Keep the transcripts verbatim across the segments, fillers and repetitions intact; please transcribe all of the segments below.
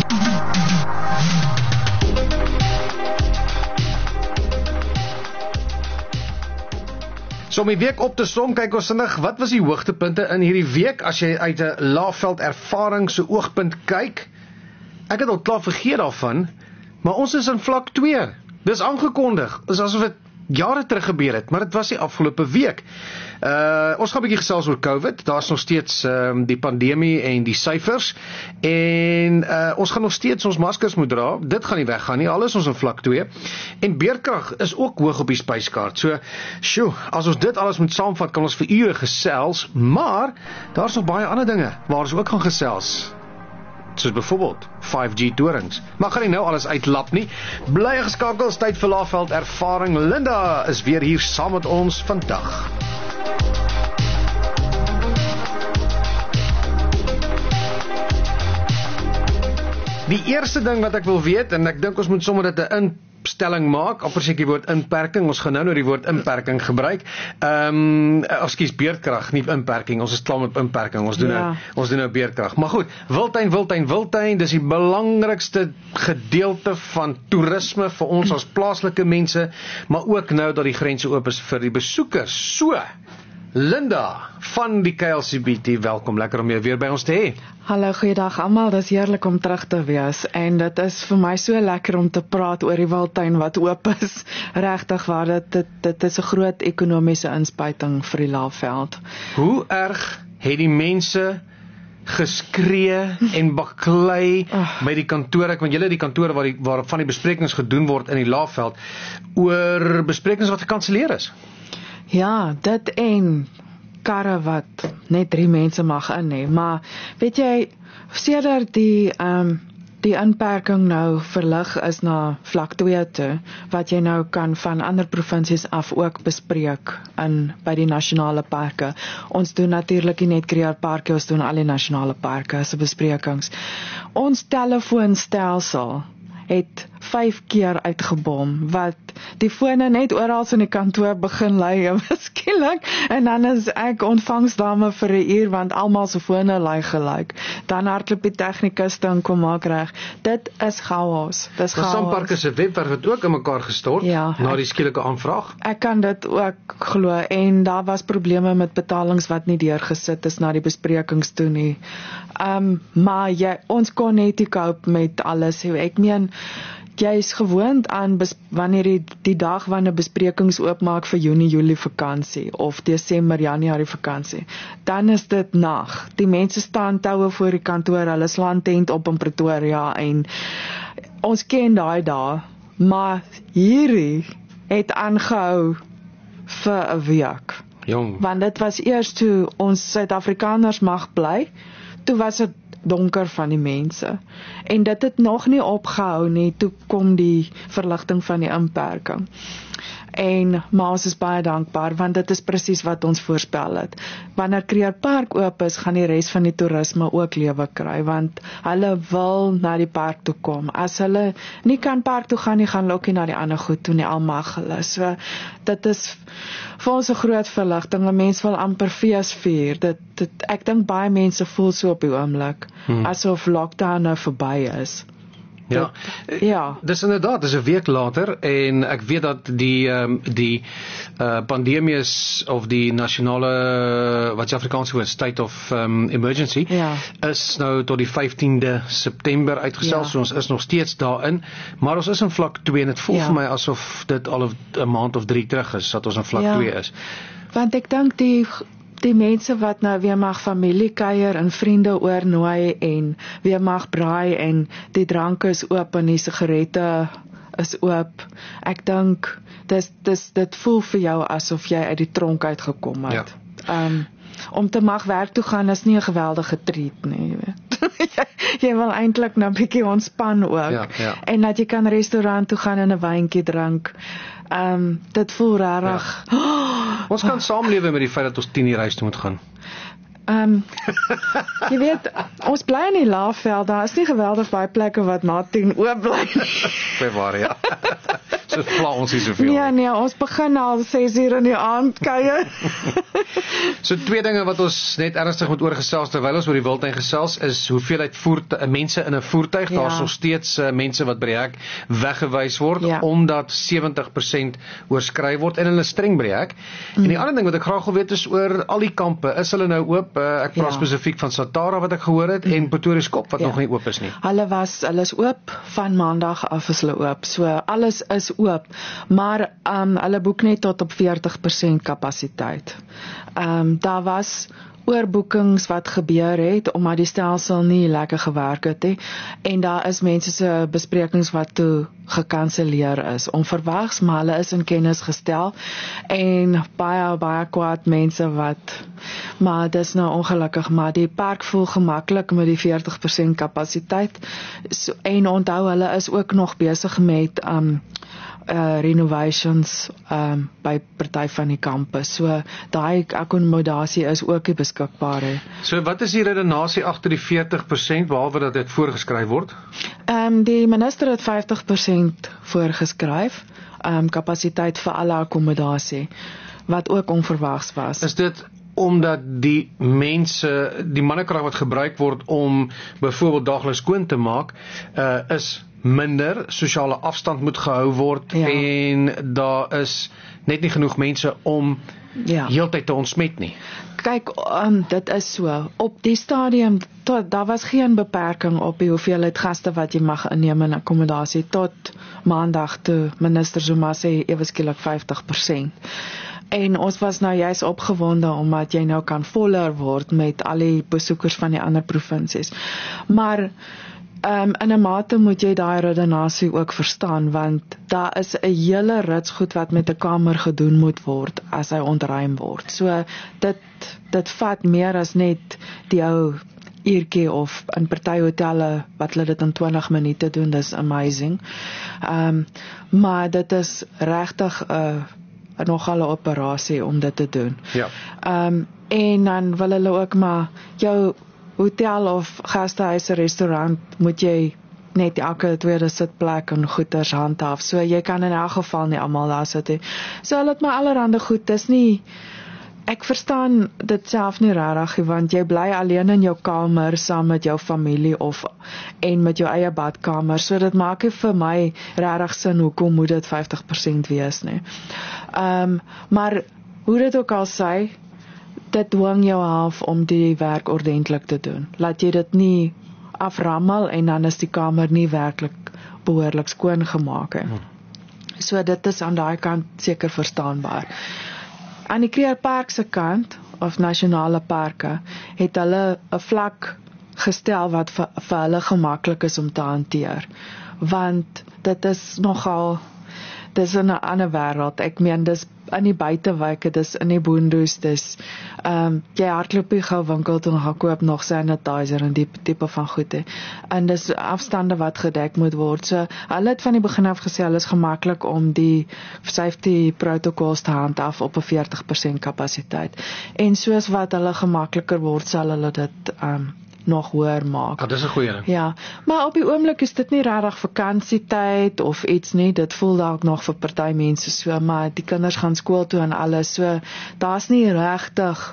So om die week op te som, kyk ons vinnig, wat was die hoogtepunte in hierdie week, as jy uit 'n Laagveld ervaring se oogpunt kyk? Ek het al klaar vergeet daarvan, maar ons is in vlak twee. Dis aangekondig, is asof dit jare terug gebeur het, maar dit was die afgelope week. Uh, ons gaan 'n bietjie gesels oor COVID, daar is nog steeds um, die pandemie en die syfers, en uh, ons gaan nog steeds ons maskers moet dra, dit gaan nie weggaan nie, al is ons in vlak twee, en beerdkrag is ook hoog op die spyskaart, so, sjoe, as ons dit alles moet saamvat, kan ons vir ure gesels, maar, daar is nog baie ander dinge, waar ons ook gaan gesels, soos byvoorbeeld vyf G torings. Maar gaan nie nou alles uitlap nie. Bly geskakel, is tyd vir Laagveld ervaring. Linda is weer hier saam met ons vandag. Die eerste ding wat ek wil weet, en ek dink ons moet sommer dit 'n instelling maak, amper seker die woord inperking, ons gaan nou nou die woord inperking gebruik. Ehm, um, ekskuus, beerdkrag, nie inperking, ons is klaar met inperking, ons doen ja. nou, ons doen nou beerdkrag. Maar goed, wildtuin, wildtuin, wildtuin, dis die belangrikste gedeelte van toerisme vir ons as plaaslike mense, maar ook nou dat die grense oop is vir die besoekers. So, Linda van die K L C B T, welkom, lekker om jou weer by ons te hê. Hallo, goeiedag almal, dis heerlik om terug te wees, en dit is vir my so lekker om te praat oor die wildtuin wat oop is, regtig waar, dit, dit, dit is 'n groot ekonomiese inspuiting vir die Laagveld. Hoe erg het die mense geskree en baklei oh. by die kantore, want julle die kantore waar, die, waar van die besprekings gedoen word in die Laagveld, oor besprekings wat gekanselleer is? Ja, dit en karre wat net drie mense mag in hê, maar weet jy, sedert die um, die inperking nou verlig is na vlak twee toe, wat jy nou kan van ander provinsies af ook bespreek in by die nasionale parke. Ons doen natuurlik nie net Krugerparke, ons doen al die nasionale parke se besprekings. Ons telefoonstelsel het vyf keer uitgebom, wat die fone net oral in die kantoor begin lui, skielik, en dan is ek ontvangsdame vir 'n uur, want almal se fone lui gelyk. Dan hardloop die tegnikus dan kom maak reg. Dit is chaos. Dis chaos. Samparke se webwerf het ook in mekaar gestort, ja, na die skielike aanvraag. Ek kan dit ook glo, en daar was probleme met betalings wat nie deurgesit is na die besprekings toe nie. Um, maar jy, ons kon net nie cope met alles. Ek meen, jy is gewoond aan bes, wanneer die, die dag wanneer besprekings oopmaak vir Junie, Julie vakansie, of Desember, Januarie vakansie, dan is dit nag. Die mense staan toue voor die kantoor, hulle slaan tent op in Pretoria, en ons ken daai dae, maar hierdie het aangehou vir 'n week. Jong. Want dit was eers toe ons Suid-Afrikaners mag bly, toe was dit donker van die mense. En dit het nog nie opgehou nie, toe kom die verligting van die inperking. En, maar ons is baie dankbaar, want dit is presies wat ons voorspel het. Wanneer Krugerpark oop is, gaan die res van die toerisme ook lewe kry, want hulle wil na die park toe kom. As hulle nie kan park toe gaan nie, gaan hulle ook nie na die ander goed toe nie, al mag hulle. So, dit is vir ons 'n groot verligting, 'n mens wil amper fees vier. Dit, dit, ek dink baie mense voel so op die oomblik, hmm. asof lockdown nou verby is. Ja, dit, ja. Dis inderdaad, dis 'n week later, en ek weet dat die um, die uh, pandemie is, of die nasionale, wat is Afrikaans woord, state of um, emergency, ja. is nou tot die vyftiende September uitgestel, ja. So ons is nog steeds daarin, maar ons is in vlak twee, en het voel ja. vir my asof dit al 'n maand of drie terug is, dat ons in vlak twee ja. is. Want ek dink die Die mense wat nou weer mag familie kuier en vriende oornooi en weer mag braai en die drank is oop en die sigarette is oop. Ek dink dis, dis, dit voel vir jou asof jy uit die tronk uitgekom het. Ja. Um, om te mag werk toe gaan is nie 'n geweldige treat nie, jy weet. jy, jy wil eintlik nou 'n bietjie ontspan ook. Ja, ja. En dat jy kan restaurant toe gaan en 'n wyntjie drink. Um, dit voel rarig. Ja. Ons kan saamlewe met die feit dat ons tien uur huis toe moet gaan. Um, jy weet, ons bly in die Laagveld, daar is nie geweldig baie plekke wat na tien oop bly nie. By waar, ja. So pla ons nie soveel. Nee, nee, ons begin al ses uur in die aand kuier. So twee dinge wat ons net ernstig moet oorgesels terwyl ons oor die wildtuin gesels is hoeveelheid voertuie, mense in 'n voertuig, Ja. daar's nog steeds uh, mense wat by die hek weggewys word Ja. omdat sewentig persent oorskry word en hulle streng by die hek. Mm. En die ander ding wat ek graag wil weet is oor al die kampe, is hulle nou oop? Uh, ek praat Ja. spesifiek van Satara wat ek gehoor het mm. en Pretoria Skop wat Ja. nog nie oop is nie. Hulle was, hulle is oop, van maandag af is hulle oop, so alles is oop, maar um, hulle boek net tot op veertig persent kapasiteit. Um, daar was oorboekings wat gebeur het, omdat die stelsel nie lekker gewerk het nie, en daar is mense se besprekings wat toe gekanselleer is, onverwags, maar hulle is in kennis gestel, en baie, baie kwaad mense wat, maar dis nou ongelukkig, maar die park voel gemaklik met die veertig persent kapasiteit, so, en onthou, hulle is ook nog besig met um, Uh, renovations um, by party van die kampe. So daai akkommodasie is ook nie beskikbaar nie. So wat is die redenasie agter die veertig persent behalwe dat dit voorgeskryf word? Um, die minister het vyftig persent voorgeskryf, um, kapasiteit vir alle akkommodasie, wat ook onverwags was. Is dit omdat die mense, die mannekrag wat gebruik word om byvoorbeeld daagliks skoon te maak, uh, is minder, sosiale afstand moet gehou word, Ja. en daar is net nie genoeg mense om Ja. heeltyd te ontsmet nie. Kyk, um, dit is so, op die stadium, tot, daar was geen beperking op die hoeveelheid gaste wat jy mag inneem in akkommodasie, tot maandag toe minister Zuma sê ewe skielik vyftig persent. En ons was nou juist opgewonde, omdat jy nou kan voller word met al die besoekers van die ander provinsies. Maar Um, in 'n mate moet jy daai redenasie ook verstaan, want daar is 'n hele rits goed wat met 'n kamer gedoen moet word as hy ontruim word. So dit dit vat meer as net die ou uurtjie, of in party hotelle wat hulle dit in twintig minute doen, dis amazing. Um, maar dit is regtig 'n uh, nogal 'n operasie om dit te doen. Ja. Um, en dan wil hulle ook maar jou hotel of gastehuis, restaurant, moet jy net elke tweede sitplek en goeders handhaaf. So jy kan in elk geval nie almal daar sit nie. So hulle het maar allerhande goed, dis nie, ek verstaan dit self nie regtig, want jy bly alleen in jou kamer saam met jou familie of en met jou eie badkamer. So dit maak nie vir my regtig sin hoekom moet dit vyftig persent wees nie. Um, maar hoe dit ook al sê, dit dwing jou af om die werk ordentlik te doen. Laat jy dit nie aframmel en dan is die kamer nie werklik behoorlik skoon gemaak nie. Hmm. So dit is aan daai kant seker verstaanbaar. Aan die Krugerpark se kant, of nasionale parke, het hulle 'n vlak gestel wat vir, vir hulle gemaklik is om te hanteer. Want dit is nogal, dis in 'n ander wêreld. Ek meen, dis in die buitewyke, dis in die boondoes, dis um, jy hardloop nie gou winkel toe en gaan koop nog sanitizer en die tipe van goed he. En dis afstande wat gedek moet word. So hulle het van die begin af gesê, hulle is gemaklik om die safety protocols te handhaaf op 'n veertig persent kapasiteit. En soos wat hulle gemakliker word, sal hulle dit um, nog hoër maak. Ah, dis 'n goeie ding. Ja, maar op die oomblik is dit nie regtig vakansietyd of iets nie, dit voel dalk nog vir party mense so, maar die kinders gaan skool toe en alles, so daar's nie regtig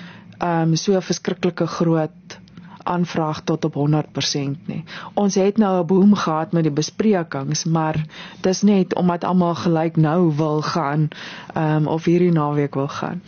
um, so verskriklike groot aanvraag tot op honderd persent nie. Ons het nou 'n boom gehad met die besprekings, maar dis net omdat almal gelyk nou wil gaan, um, of hierdie naweek wil gaan.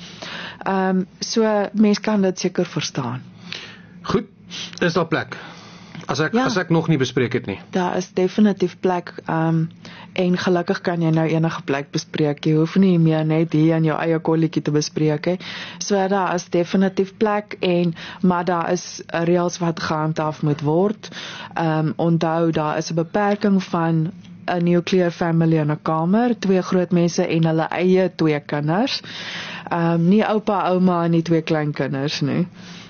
Um, so mens kan dit seker verstaan. Goed, is daar plek? As ek, Ja. as ek nog nie bespreek het nie. Daar is definitief plek, um, en gelukkig kan jy nou enige plek bespreek. Jy hoef nie meer net hier in jou eie kolletjie te bespreek he. So daar is definitief plek, en maar daar is reëls wat gehandhaaf moet word. Um, onthou, daar is 'n beperking van 'n nuclear family in 'n kamer, twee groot mense en hulle eie twee kinders. Um, nie oupa, ouma en die twee kleinkinders nie.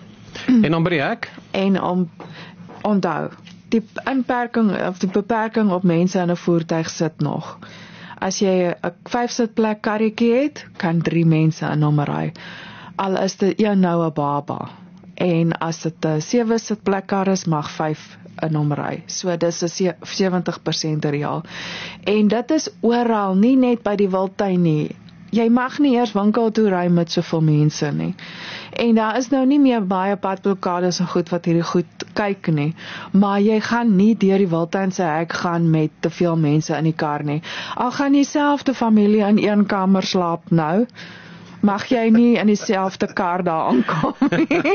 En dan by die hek? En om onthou, die inperking of die beperking op mense in 'n voertuig sit nog. As jy 'n vyf sitplek karretjie het, kan drie mense in hom ry. Al is dit een nou 'n baba. En as dit 'n sewe sitplekkar is, mag vyf in hom ry. So dis 'n sewentig persent reël. En dit is oral, nie net by die Wildtuin nie. Jy mag nie eers winkel toe ry met soveel mense nie. En daar is nou nie meer baie padblokkades en goed wat hierdie goed kyk nie, maar jy gaan nie deur die Wildtuin se hek gaan met te veel mense in die kar nie. Al gaan dieselfde familie in een kamer slaap nou, mag jy nie in dieselfde kar daar aankom nie.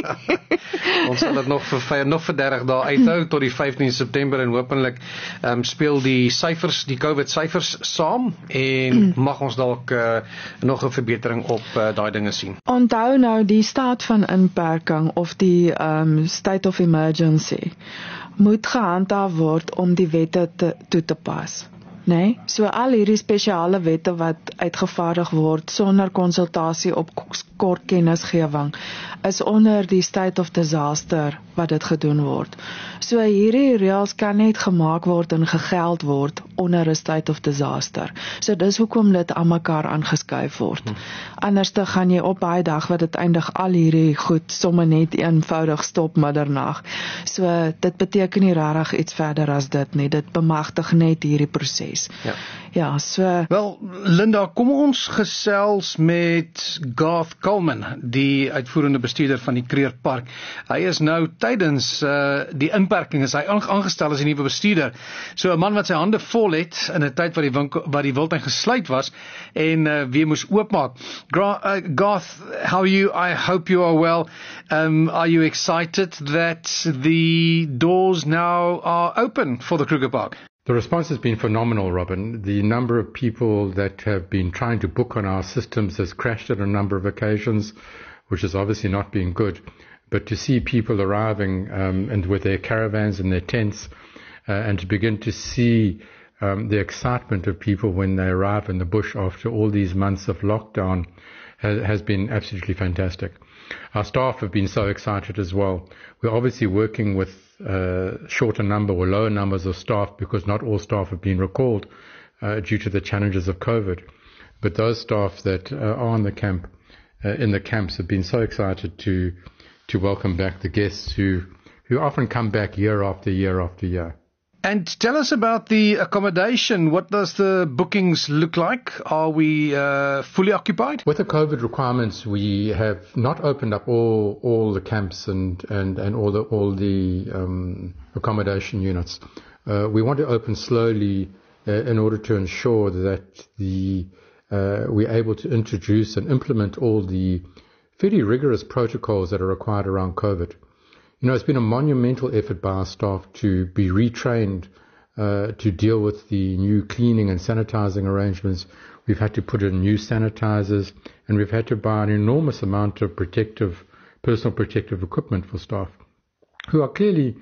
Ons sal dit nog vir nog vir dertig dae uithou tot die vyftien September en hopelik um, speel die syfers, die COVID syfers saam en mag ons dalk uh, nog 'n verbetering op uh, daai dinge sien. Onthou nou die staat van inperking of die um, state of emergency moet gehandhaaf word om die wette te, toe te pas. Nee, so al hierdie spesiale wette wat uitgevaardig word sonder konsultasie op kort kennisgewing is onder die state of disaster wat dit gedoen word. So hierdie reëls kan net gemaak word en gegeld word onder 'n state of disaster. So dis hoekom dit aan mekaar aangeskuif word. Hmm. Anders dan gaan jy op baie dag wat dit eindig al hierdie goed somme net eenvoudig stop middernag. So dit beteken nie regtig iets verder as dit nie. Dit bemagtig net hierdie proses. Ja. Ja, so Wel, Linda, kom ons gesels met Garth Coleman, die uitvoerende bestuurder van die Kruger Park. Hy is nou tydens uh, die inperking is hy aangestel as die nuwe bestuurder. So 'n man wat sy hande vol het in 'n tyd wat die winkel, wat die Wildtuin gesluit was en uh, weer moes oopmaak. Gra- uh, Garth, how are you? I hope you are well. Um, are you excited that the doors now are open for the Kruger Park? The response has been phenomenal, Robin. The number of people that have been trying to book on our systems has crashed at a number of occasions, which has obviously not been good. But to see people arriving um, and with their caravans and their tents uh, and to begin to see um, the excitement of people when they arrive in the bush after all these months of lockdown has, has been absolutely fantastic. Our staff have been so excited as well. We're obviously working with uh, shorter number or lower numbers of staff because not all staff have been recalled uh, due to the challenges of COVID. But those staff that uh, are in the camp, uh, in the camps have been so excited to to welcome back the guests who who often come back year after year after year. And tell us about the accommodation. What does the bookings look like? Are we uh, fully occupied? With the COVID requirements, we have not opened up all all the camps and and and all the all the um, accommodation units. Uh, we want to open slowly uh, in order to ensure that the uh, we're able to introduce and implement all the fairly rigorous protocols that are required around COVID. You know, it's been a monumental effort by our staff to be retrained uh, to deal with the new cleaning and sanitizing arrangements. We've had to put in new sanitizers, and we've had to buy an enormous amount of protective, personal protective equipment for staff who are clearly,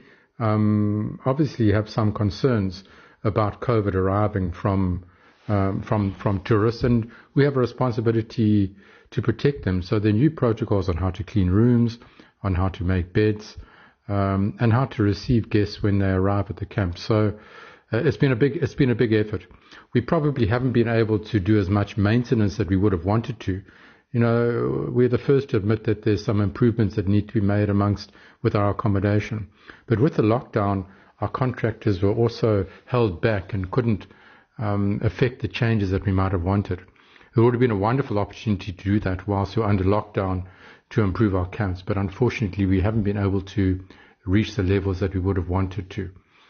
um, obviously have some concerns about COVID arriving from, um, from, from tourists, and we have a responsibility to protect them. So there are new protocols on how to clean rooms, on how to make beds, um, and how to receive guests when they arrive at the camp. So uh, it's been a big it's been a big effort. We probably haven't been able to do as much maintenance that we would have wanted to. You know, we're the first to admit that there's some improvements that need to be made amongst with our accommodation. But with the lockdown, our contractors were also held back and couldn't um, affect the changes that we might have wanted. It would have been a wonderful opportunity to do that whilst we're under lockdown, to improve our camps, but unfortunately we haven't been able to reach the levels that we would have wanted to.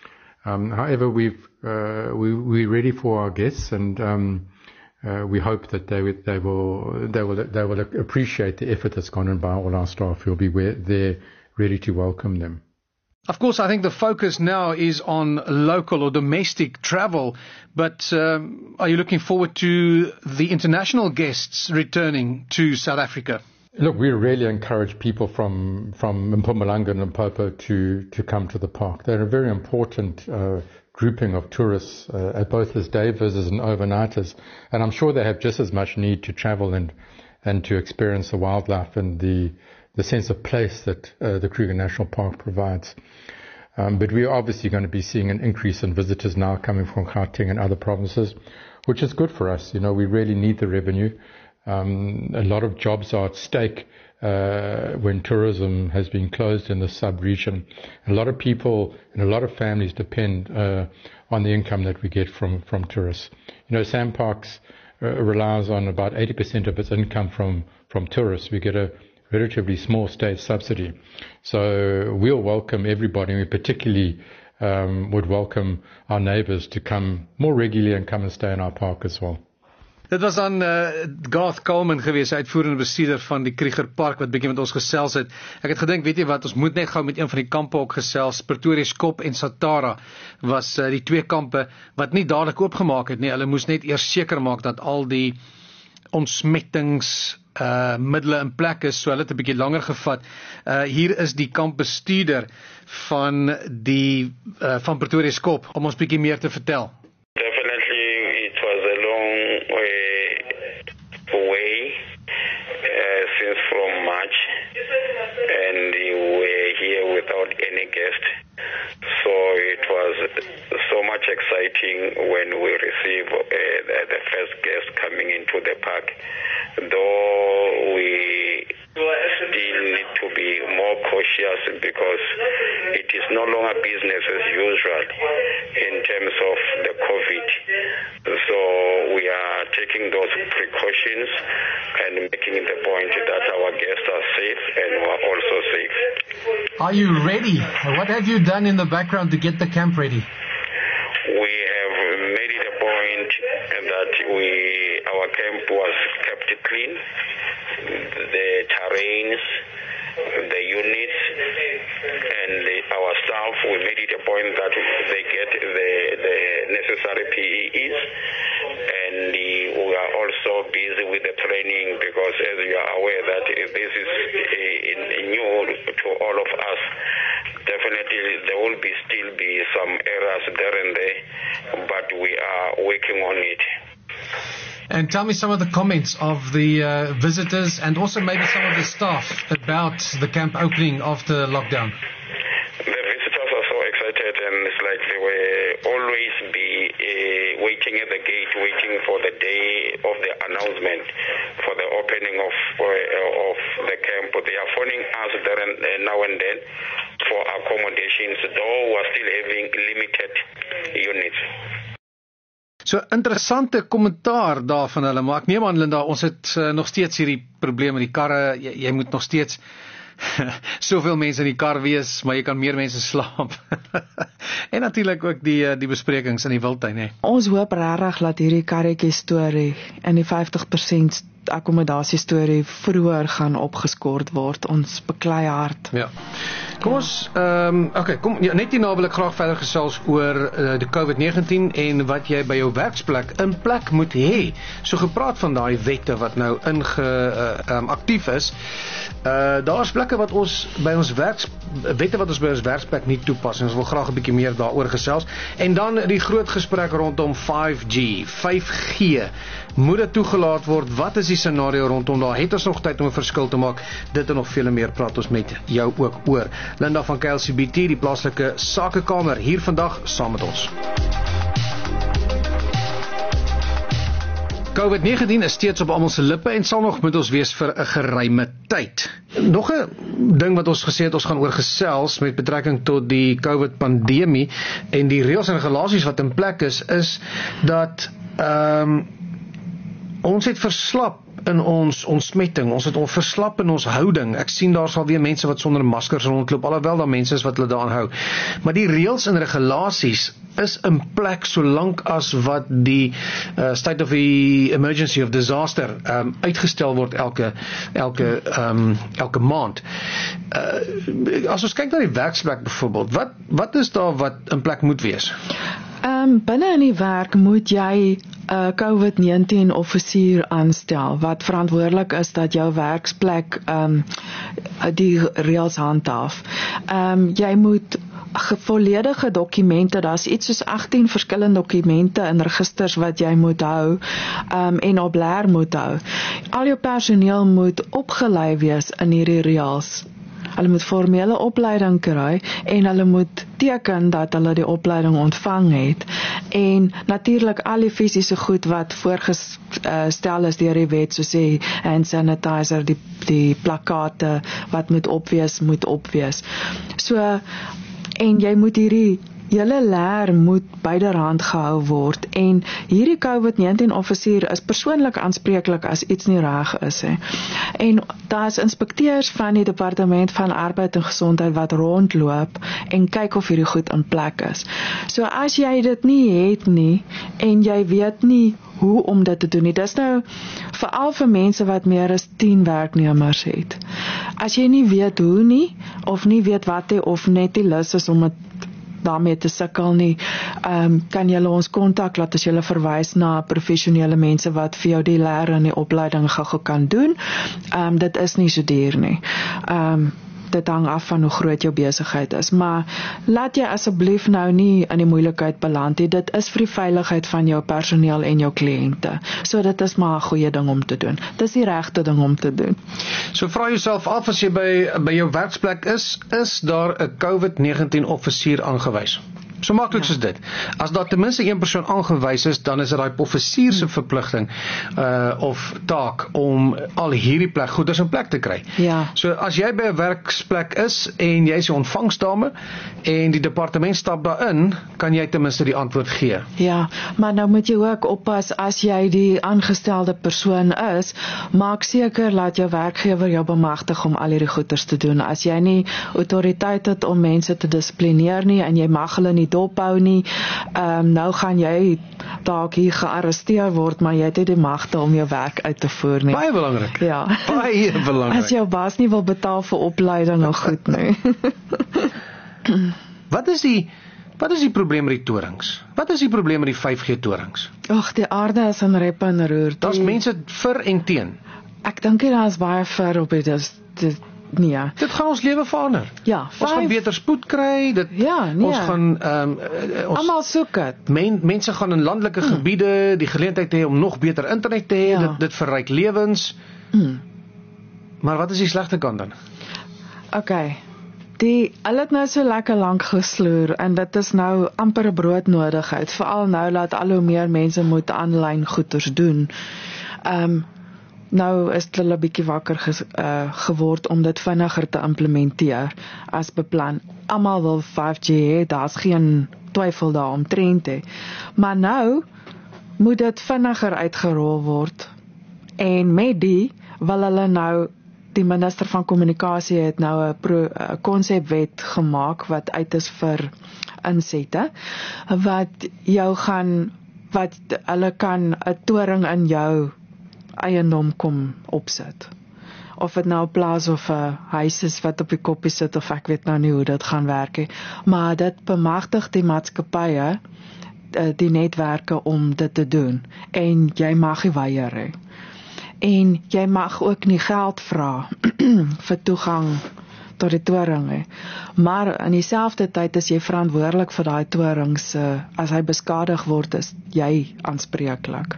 Um, however, we've, uh, we, we're ready for our guests, and um, uh, we hope that they, they will they will they will appreciate the effort that's gone in by all our staff who will be there ready to welcome them. Of course, I think the focus now is on local or domestic travel, but um, are you looking forward to the international guests returning to South Africa? Look, we really encourage people from from Mpumalanga and Limpopo to to come to the park. They're a very important uh, grouping of tourists, uh, at both as day visitors and overnighters, and I'm sure they have just as much need to travel and and to experience the wildlife and the the sense of place that uh, the Kruger National Park provides. Um, but we're obviously going to be seeing an increase in visitors now coming from Gauteng and other provinces, which is good for us. You know, we really need the revenue. Um, a lot of jobs are at stake uh, when tourism has been closed in the sub-region. A lot of people and a lot of families depend uh, on the income that we get from, from tourists. You know, SANParks uh, relies on about eighty percent of its income from, from tourists. We get a relatively small state subsidy. So we'll welcome everybody, and we particularly um, would welcome our neighbours to come more regularly and come and stay in our park as well. Dit was dan uh, Garth Coleman gewees, uitvoerende bestuurder van die Kruger Park wat bietjie met ons gesels het. Ek het gedink, weet jy wat, ons moet net gou met een van die kampe ook gesels. Pretoria Skop en Satara was uh, die twee kampe wat nie dadelik oopgemaak het nie. Hulle moes net eers seker maak dat al die ontsmettings uh middele in plek is, so hulle het 'n bietjie langer gevat. Uh hier is die kampbestuurder van die uh, van Pretoria Skop om ons bietjie meer te vertel. Definitely it was a long way, way uh, since from March, and we were here without any guest. So it was so much exciting when we received uh, the, the first guest coming into the park. Though we still need to be more cautious because it is no longer business as usual in terms of the COVID. So we are taking those precautions and making the point that our guests are safe and we are also safe. Are you ready? What have you done in the background to get the camp ready? We have made it a point that we our camp was kept clean. The terrains, the units, and the, our staff, we made it a point that they get the, the necessary P E Es. And the, we are also busy with the training because, as you are aware, that this is a, a new to all of us. Definitely, there will be still be some errors there and there, but we are working on it. And tell me some of the comments of the uh, visitors and also maybe some of the staff about the camp opening after lockdown. The visitors are so excited, and it's like they will always be uh, waiting at the gate, waiting for the day of the announcement for the opening of uh, of the camp. They are phoning us there and, uh, now and then for accommodations, though we are still having limited units. So interessante kommentaar daar van hulle, maar ek neem aan, Linda, ons het uh, nog steeds hierdie probleem met die karre. Jy, jy moet nog steeds soveel mense in die kar wees, maar jy kan meer mense slaap. En natuurlik ook die die besprekings in die wildtuin, hè. Ons hoop regtig dat hierdie karretjie storie in die vyftig persent akkommodasie storie vroeër gaan opgeskort word. Ons beklei hard. Ja. Kom ons, ehm, um, okay, kom ja, net hierna wil ek graag verder gesels oor uh, die COVID negentien en wat jy by jou werksplek in plek moet hê. So gepraat van daai wette wat nou inge uh, um, aktief is. Uh daar's plekke wat ons by ons werks wette wat ons by ons werksplek nie toepas en ons wil graag 'n bietjie meer daaroor gesels. En dan die groot gesprek rondom vyf G, vyf G. Moet dit toegelaat word? Wat is die scenario rondom daar? Het ons nog tyd om 'n verskil te maak? Dit en nog vele meer praat ons met jou ook oor. Linda van K L C B T, die plaaslike sakekamer, hier vandag saam met ons. COVID negentien is steeds op almal se lippe en sal nog met ons wees vir 'n geruime tyd. Nog 'n ding wat ons gesê het ons gaan oor gesels met betrekking tot die COVID pandemie en die reëls en regulasies wat in plek is, is dat ehm um, ons het verslap in ons ontsmetting, ons het ons verslap in ons houding. Ek sien daar sal weer mense wat sonder maskers rondloop, alhoewel daar mense is wat hulle daaraan hou. Maar die reëls en regulasies is in plek solank as wat die uh, state of the emergency of disaster um, uitgestel word elke elke um, elke maand. Uh, as ons kyk na die werksplek byvoorbeeld, wat wat is daar wat in plek moet wees? Um, binne in die werk moet jy 'n uh, COVID negentien offisier aanstel wat verantwoordelik is dat jou werksplek um, die reëls handhaaf. Um, jy moet volledige dokumente, daar's iets soos agttien verskillende dokumente in registers wat jy moet hou um, en op leer moet hou. Al jou personeel moet opgelei wees in hierdie reëls. Hulle moet formele opleiding kry en hulle moet teken dat hulle die opleiding ontvang het En natuurlik al die fisiese goed wat voorgestel is deur die wet, soos die hand sanitizer, die, die plakate wat moet opwees, moet opwees. So, en jy moet hierdie Julle leer moet byderhand gehou word en hierdie COVID negentien offisier is persoonlik aanspreeklik as iets nie reg is. He. En daar is inspekteurs van die Departement van Arbeid en Gesondheid wat rondloop en kyk of hierdie goed in plek is. So as jy dit nie het nie en jy weet nie hoe om dit te doen nie, dis nou veral vir mense wat meer as tien werknemers het. As jy nie weet hoe nie, of nie weet wat jy, of net die lus is om het daarmee te sukkel nie, um, kan julle ons kontak, laat as julle verwys na professionele mense wat vir jou die leer en die opleiding gou kan doen. Um, dit is nie so duur nie. Um, dit hang af van hoe groot jou besigheid is, maar laat jy asseblief nou nie in die moeilikheid beland nie. Dit is vir die veiligheid van jou personeel en jou kliënte. So dit is maar 'n goeie ding om te doen. Dit is die regte ding om te doen. So vra jouself af as jy by by jou werksplek is, is daar 'n COVID negentien offisier aangewys? So maklik soos dit. As daar ten minste een persoon aangewys is, dan is dit daai offisier se verpligting uh, of taak om al hierdie plek goeders in plek te kry. Ja. So as jy by 'n werksplek is en jy is 'n ontvangsdame en die departement stap daarin, kan jy ten minste die antwoord gee. Ja, maar nou moet jy ook oppas as jy die aangestelde persoon is, maak seker laat jou werkgewer jou bemagtig om al hierdie goeders te doen. As jy nie autoriteit het om mense te dissiplineer nie en jy mag hulle nie dophou nie, um, nou gaan jy dalk hier gearresteer word, maar jy het nie die magte om jou werk uit te voer nie. Baie belangrik. Ja. Baie belangrik. As jou baas nie wil betaal vir opleiding, nou goed nie. Wat is die Wat is die probleem met die torings? Wat is die probleem met die vyf G torings? Ag, die aarde is in rep en roer. Daar's mense vir en teen. Ek dink daar is baie vir op dit is dit nee. Dit gaan ons lewe verander. Ja, Ons vyf, gaan beter spoed kry, dit Ja, nee. ons gaan ehm um, ons almal soek dit. men, mense gaan in landelike hmm. gebiede die geleentheid hê om nog beter internet te hê, Ja. dit dit verryk lewens. Hmm. Maar wat is die slegte kant dan? Okay. Die hulle het nou so lekker lank gesloer en dit is nou amper 'n broodnodigheid, veral nou dat al hoe meer mense moet aanlyn goeders doen. Ehm um, Nou is hulle 'n bietjie wakker ges, uh, geword om dit vinniger te implementeer as beplan. Almal wil vyf G hê, daar's geen twyfel daaromtrent nie. Maar nou moet dit vinniger uitgerol word. En met die wil hulle nou, die minister van kommunikasie het nou 'n konsepwet gemaak wat uit is vir insette, wat jou gaan, wat hulle kan 'n toring in jou eiendom kom opsit. Of dit nou 'n plaas of 'n huis is wat op die koppie sit, of ek weet nou nie hoe dit gaan werk nie. Maar dit bemagtig die maatskappye, die netwerke om dit te doen. En jy mag nie weier nie. En jy mag ook nie geld vra vir toegang tot die toring nie. Maar in dieselfde tyd is jy verantwoordelik vir daai toring se, as hy beskadig word, is jy aanspreeklik.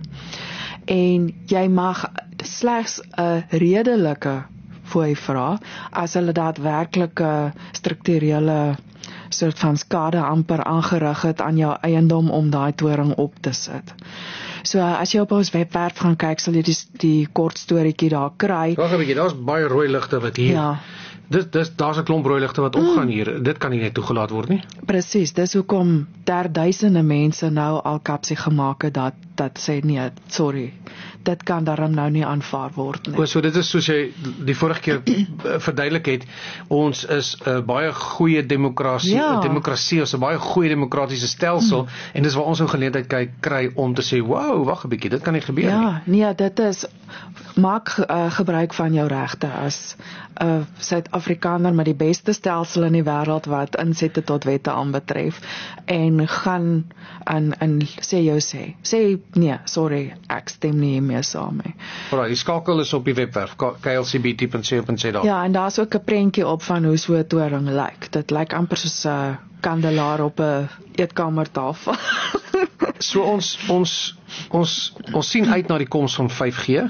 En jy mag slegs 'n redelike fooi vra as hulle daadwerklike strukturele soort van skade amper aangerig het aan jou eiendom om daai toring op te sit. So as jy op ons webwerf gaan kyk, sal jy die, die kort storieetjie daar kry. Wag 'n bietjie, daar's baie rooi ligte wat hier. Ja. Dis dis daar's 'n klomp rooi ligte wat opgaan hier. Dit kan nie net toegelaat word nie. Presies, dis hoekom daar duisende mense nou al kapsie gemaak het dat dat sê nee, sorry. Dit kan daarom nou nie aanvaar word nie. O, so dit is soos jy die vorige keer verduidelik het, ons is 'n uh, baie goeie demokrasie, Ja. demokrasie, ons 'n baie goeie demokratiese stelsel hmm. en dis waar ons 'n geleentheid kyk kry om te sê, "Wow, wag 'n bietjie, dit kan nie gebeur Ja, nie." nee, dit is maak uh, gebruik van jou regte as 'n uh, Suid-Afrikaner met die beste stelsel in die wêreld wat insette tot wette aanbetref en gaan en en sê jou sê. Sê nee, sorry, ek stem nie hiermee saam nie. Alraai, die skakel is op die webwerf k l c b t punt co punt za daar. Ja, en daar's ook 'n prentjie op van hoe so 'n toring lyk. Dit lyk amper soos 'n kandelaar op 'n eetkamertafel. So ons ons ons ons sien uit na die koms van vyf G.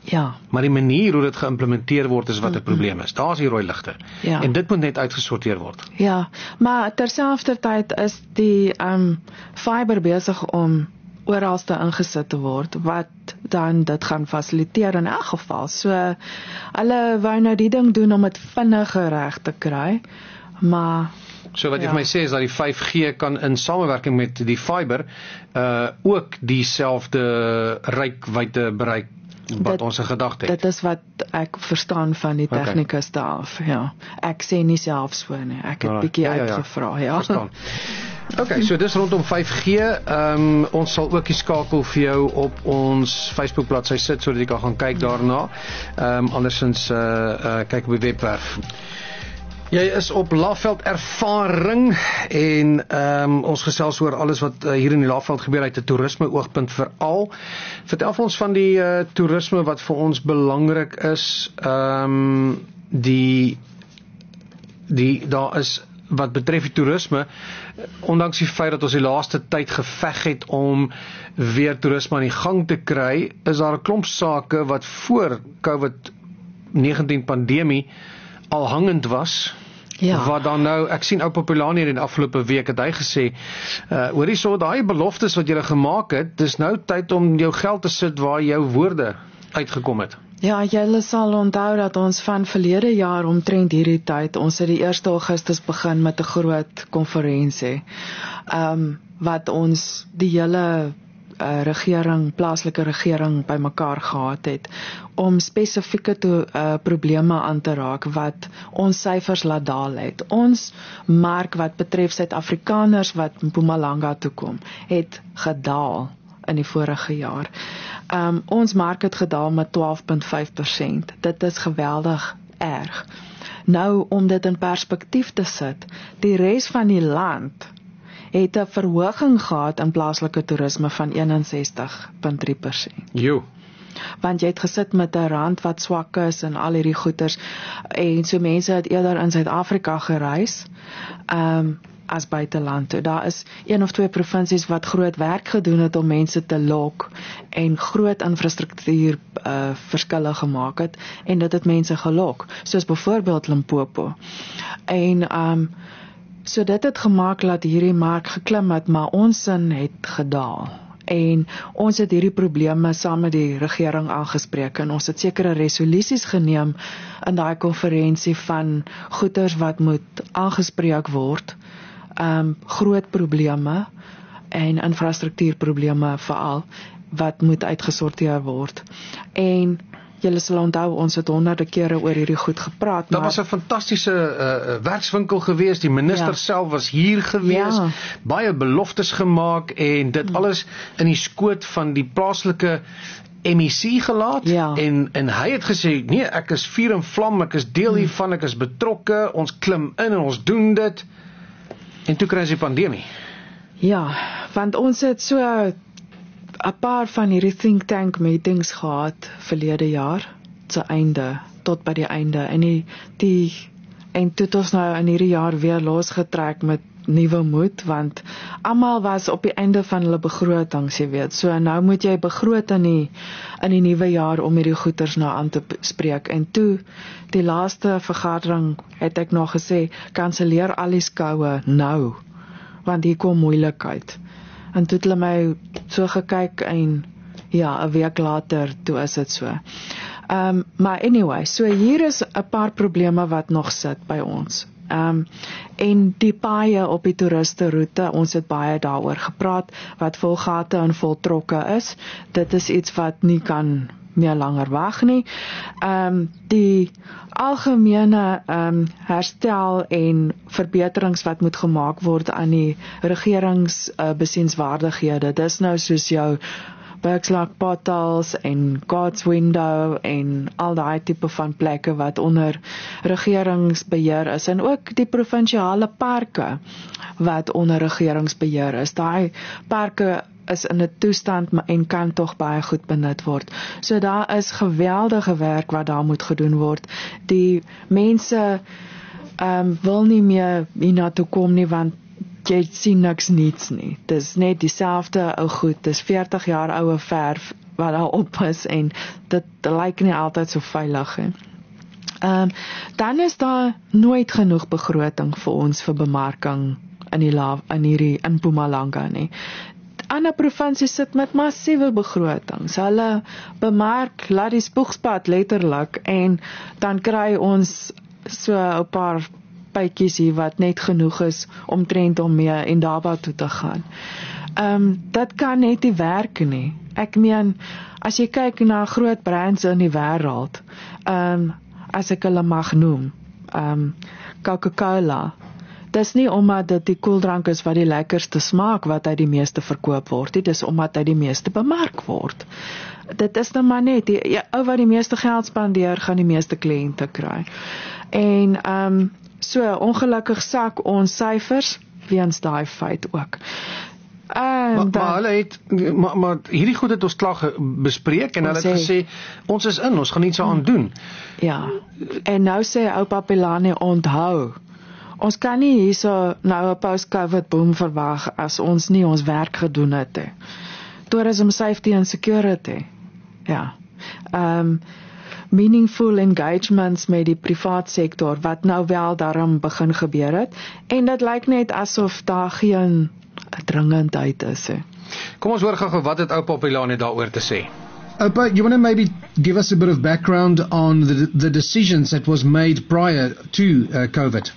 Ja. Maar die manier hoe dit geïmplementeer word is wat 'n probleem is. Daar's die rooi ligte. Ja. En dit moet net uitgesorteer word. Ja, maar terselfdertyd is die um fiber besig om oralste ingesit te word wat dan dit gaan fasiliteer in elk geval. So hulle wou nou die ding doen om dit vinniger reg te kry, maar So wat jy ja. vir my sê is dat die vyf G kan in samewerking met die fiber uh ook dieselfde reikwydte bereik wat Dit- ons in gedagte het. dit is wat ek verstaan van die Okay. tegnikus daaraf, ja. Ek sê nie self so nie, ek het Alright. bietjie Ja, ja, ja. uitgevra, ja. Verstaan. Okay, so dis rondom vyf G. Ehm um, ons sal ook die skakel vir jou op ons Facebook bladsy sit sodat jy kan gaan kyk daarna. Ehm um, andersins uh, uh kyk op die webwerf. Jy is op Laveld ervaring en ehm um, ons gesels oor alles wat uh, hier in die Laveld gebeur uit 'n toerisme oogpunt veral. Vertel vir ons van die uh, toerisme wat vir ons belangrik is. Ehm um, die die daar is wat betref die toerisme, ondanks die feit dat ons die laaste tyd geveg het om weer toerisme aan die gang te kry, is daar 'n klomp sake wat voor COVID negentien pandemie al hangend was. Ja. Wat dan nou, ek sien ou Populani in die afgelope week het hy gesê, uh, hoor hierso, daai beloftes wat jy gemaak het, dis nou tyd om jou geld te sit waar jou woorde uitgekom het. Ja, julle sal onthou dat ons van verlede jaar omtrent hierdie tyd, ons het die eerste Augustus begin met 'n groot konferensie, um, wat ons die hele uh, regering, plaaslike regering bymekaar gehad het, om spesifieke to, uh, probleme aan te raak wat ons syfers laat daal het. Ons mark wat betref Suid-Afrikaners wat Mpumalanga toe kom, het gedaal in die vorige jaar. Um, ons mark het gedaal met twaalf komma vyf persent. Dit is geweldig erg. Nou, om dit in perspektief te sit, die res van die land het 'n verhoging gehad in plaaslike toerisme van eenenzestig komma drie persent. Jo. Want jy het gesit met 'n rand wat swak is en al hierdie goeters, en so mense het eerder in Suid-Afrika gereis, um, as buiteland toe. Daar is een of twee provinsies wat groot werk gedoen het om mense te lok en groot infrastruktuur uh, verskille gemaak het, en dit het mense gelok, soos byvoorbeeld Limpopo. En um, so dit het gemaak dat hierdie mark geklim het, maar ons sin het gedaal. En ons het hierdie probleme saam met die regering aangespreek en ons het sekere resolusies geneem in daai konferensie van goeders wat moet aangespreek word, um, groot probleme en infrastruktuurprobleme veral wat moet uitgesorteer word. En julle sal onthou, ons het honderde kere oor hierdie goed gepraat. Daar was 'n fantastiese uh, werkswinkel gewees, die minister Ja. self was hier gewees, Ja. baie beloftes gemaak en dit alles in die skoot van die plaaslike M E C gelaat, Ja. en, en hy het gesê, nee, ek is vuur en vlam, ek is deel hiervan, ek is betrokke, ons klim in en ons doen dit, en toe kry ons die pandemie. Ja, want ons het so 'n paar van hierdie think tank meetings gehad verlede jaar, se einde, tot by die einde, en die, die en toe het ons nou in hierdie jaar weer losgetrek met nuwe moed, want almal was op die einde van hulle begrotings, jy weet, so nou moet jy begroot in die, in die nuwe jaar om hierdie goeders nou aan te spreek, en toe, die laaste vergadering het ek nog gesê, kanselleer al die skoue nou, want hier kom moeilikheid. En toe het hulle my so gekyk en ja, 'n week later, toe is dit so. Um, maar anyway, so hier is 'n paar probleme wat nog sit by ons. Um, en die paaie op die toeristeroete, ons het baie daaroor gepraat, wat vol gate en vol trokke is. Dit is iets wat nie kan meer langer wag nie. Um, die algemene um, herstel en verbeterings wat moet gemaak word aan die regeringsbesienswaardighede, uh, dis nou soos jou Bergslag Portals en God's Window en al daai tipe van plekke wat onder regeringsbeheer is, en ook die provinsiale parke wat onder regeringsbeheer is. Daai parke is in 'n toestand en kan tog baie goed benut word. So daar is geweldige werk wat daar moet gedoen word. Die mense um, wil nie meer hiernatoe kom nie, want jy sien niks niets nie. Dis net dieselfde ou goed, dis veertig jaar oue verf wat daar op is en dit lyk nie altyd so veilig nie. Um, dan is daar nooit genoeg begroting vir ons vir bemarking in die la, in hierdie in Mpumalanga nie. Ander provinsies sit met massiewe begrotings. Hulle bemark, laat die spoegspad letterlik en dan kry ons so 'n paar bytjies hier wat net genoeg is omtrent om mee en daarby toe te gaan. Um, dit kan net nie werk nie. Ek meen, as jy kyk na groot brands in die wêreld, um, as ek hulle mag noem, um, Coca-Cola, dis nie omdat dit die koeldrank is wat die lekkerste smaak wat uit die meeste verkoop word, dit is omdat hy die meeste bemark word. Dit is nou maar net, die ja, ou wat die meeste geld spandeer, gaan die meeste kliënte kry. En um, so, ongelukkig sak ons syfers, weens daai feit ook. Maar, dan, maar hulle het, maar, maar hierdie goed het ons klaar bespreek, en hulle het gesê, ons is in, ons gaan iets aan doen. Ja, en nou sê oupa Pelane, onthou, ons kan nie hierso nou 'n post-COVID boom verwag as ons nie ons werk gedoen het he. Tourism safety and security. Ja. Um, meaningful engagements met die privaat sektor wat nou wel daarom begin gebeur het en dit lyk net asof daar geen dringendheid is he. Kom ons hoor gou wat het oupa Pelane daaroor te sê. Oupa, you want to maybe give us a bit of background on the the decisions that was made prior to uh, COVID?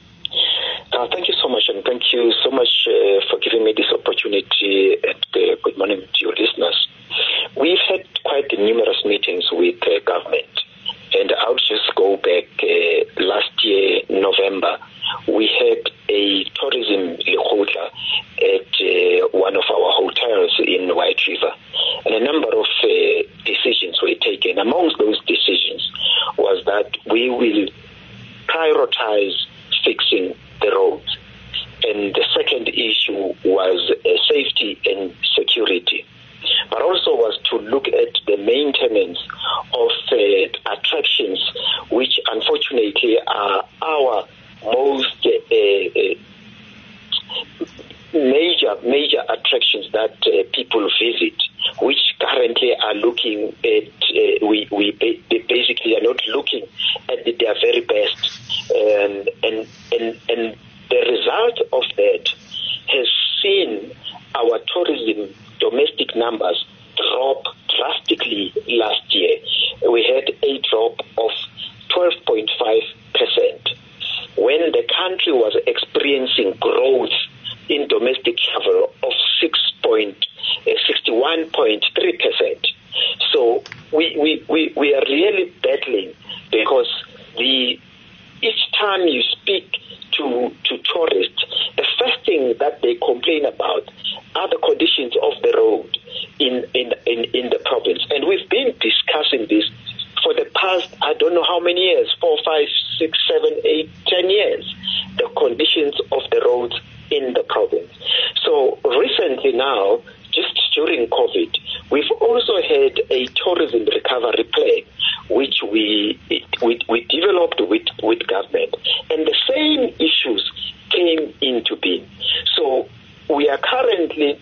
Uh, thank you so much, and thank you so much uh, for giving me this opportunity. And uh, good morning to your listeners. We've had quite numerous meetings with uh, government, and I'll just go back uh, last year, November. We had a tourism lekgotla at uh, one of our hotels in White River, and a number of uh, decisions were taken. Amongst those decisions was that we will prioritize fixing the roads. And the second issue was uh, safety and security, but also was to look at the maintenance of uh, attractions, which unfortunately are our most uh, uh, major, major attractions that uh, people visit, which currently are looking at, uh, we, we basically are not looking at their very best. Um, and, and, and the result of that has seen our tourism domestic numbers drop drastically last year. We had a drop of twelve point five percent. When the country was experiencing growth in domestic travel of sixty-one point three percent. So we, we, we, we are really battling because the each time you speak to, to tourists, the first thing that they complain about are the conditions of the road in, in, in, in the province. And we've been discussing this for the past, I don't know how many years, four, five, six, seven, eight, ten years, the conditions of the roads in the province. So recently now, just during COVID, we've also had a tourism recovery plan, which we we, we developed with, with government. And the same issues came into being. So we are currently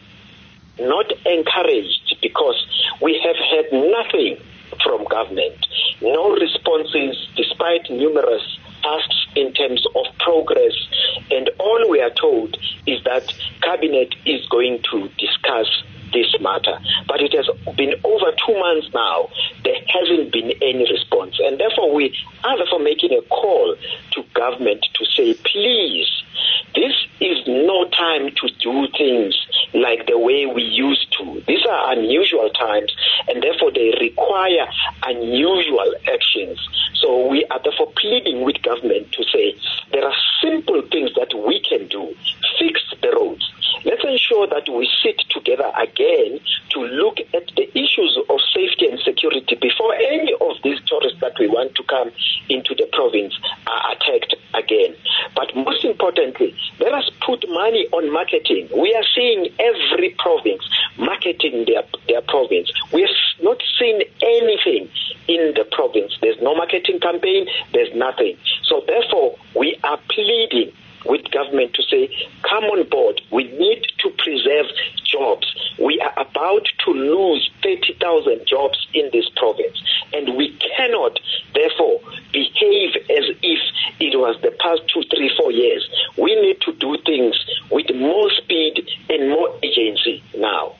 not encouraged because we have had nothing from government, no responses despite numerous asks in terms of progress, and all we are told is that cabinet is going to discuss this matter. But it has been over two months now, there hasn't been any response, and therefore we are therefore making a call to government to say, please, this is no time to do things like the way we used to. These are unusual times, and therefore they require unusual actions. So we are therefore pleading with government to say there are simple things that we can do. Fix the roads. Let's ensure that we sit together again to look at the issues of safety and security before any of these tourists that we want to come into the province are attacked again. But most importantly, let us put money on marketing. We are seeing every province marketing their, their province. We have not seen anything in the province. There's no marketing campaign. There's nothing. So therefore, we are pleading with government to say, come on board. We need to preserve jobs. We are about to lose thirty thousand thousand jobs in this province. And we cannot, therefore, behave as if it was the past two, three, four years. We need to do things with more speed and more agency now.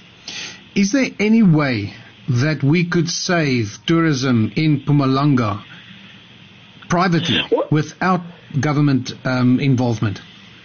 Is there any way that we could save tourism in Mpumalanga privately What? without government um, involvement?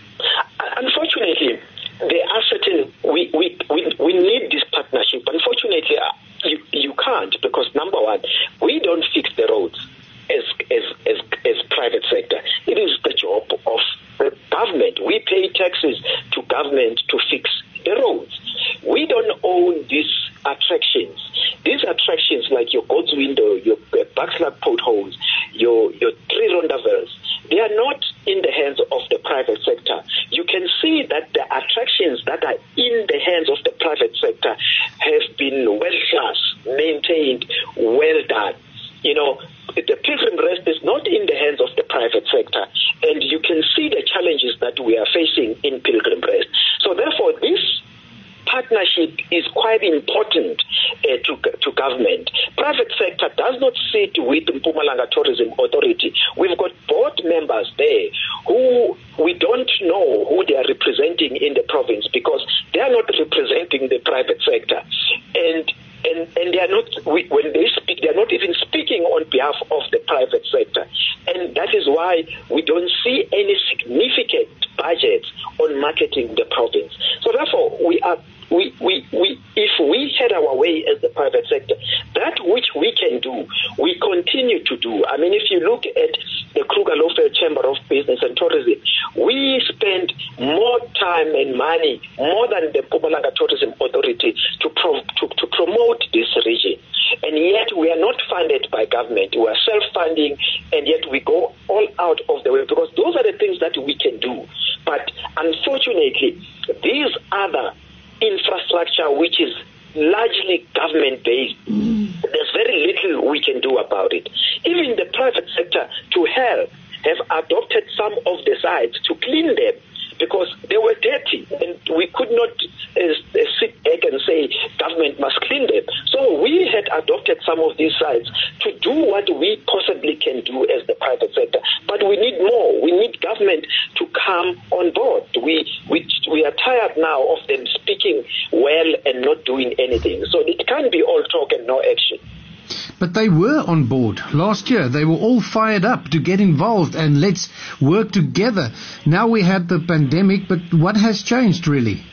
Unfortunately, there are certain, we, we, we, we need this partnership. Unfortunately, uh, you, you can't, because number one, we don't fix the roads as, as, as, as private sector. It is the job of the government. We pay taxes to government to fix the roads. We don't own these attractions. These attractions like your God's Window, your uh, backslap potholes, your, your tree rondavels, they are not in the hands of the private sector. You can see that the attractions that are in the hands of the private sector have been well class, maintained, well done. You know, the Pilgrim Rest is not in the hands of the private sector, and you can see the challenges that we are facing in Pilgrim Rest. So therefore, this partnership is quite important uh, to to government. Private sector does not sit with Mpumalanga Tourism Authority. We've got board members there who we don't know who they are representing in the province, because they are not representing the private sector. And and and they are not, we, when they speak, they are not even speaking on behalf of the private sector. And that is why we don't see any significant budgets on marketing the province. So therefore, we are We, we, we, if we had our way as the private sector, that which we can do, we continue to do. I mean, if you look at the Kruger-Lohfeld Chamber of Business and Tourism, we spend more time and money, more than the Mpumalanga Tourism Authority, to, pro, to, to promote this region. And yet we are not funded by government. We are self-funding, and yet we go all out of the way, because those are the things that we can do. But unfortunately, these other infrastructure which is largely government-based, mm. there's very little we can do about it. Even the private sector, to help, have adopted some of the sites to clean them, because they were dirty, and we could not uh, sit back and say government must clean them. So we had adopted some of these sites to do what we possibly can do as the private sector. But we need more. We need government to come on board. We we we are tired now of them speaking well and not doing anything. So it can't be all talk and no action. But they were on board last year. They were all fired up to get involved and let's work together. Now we had the pandemic, but what has changed really?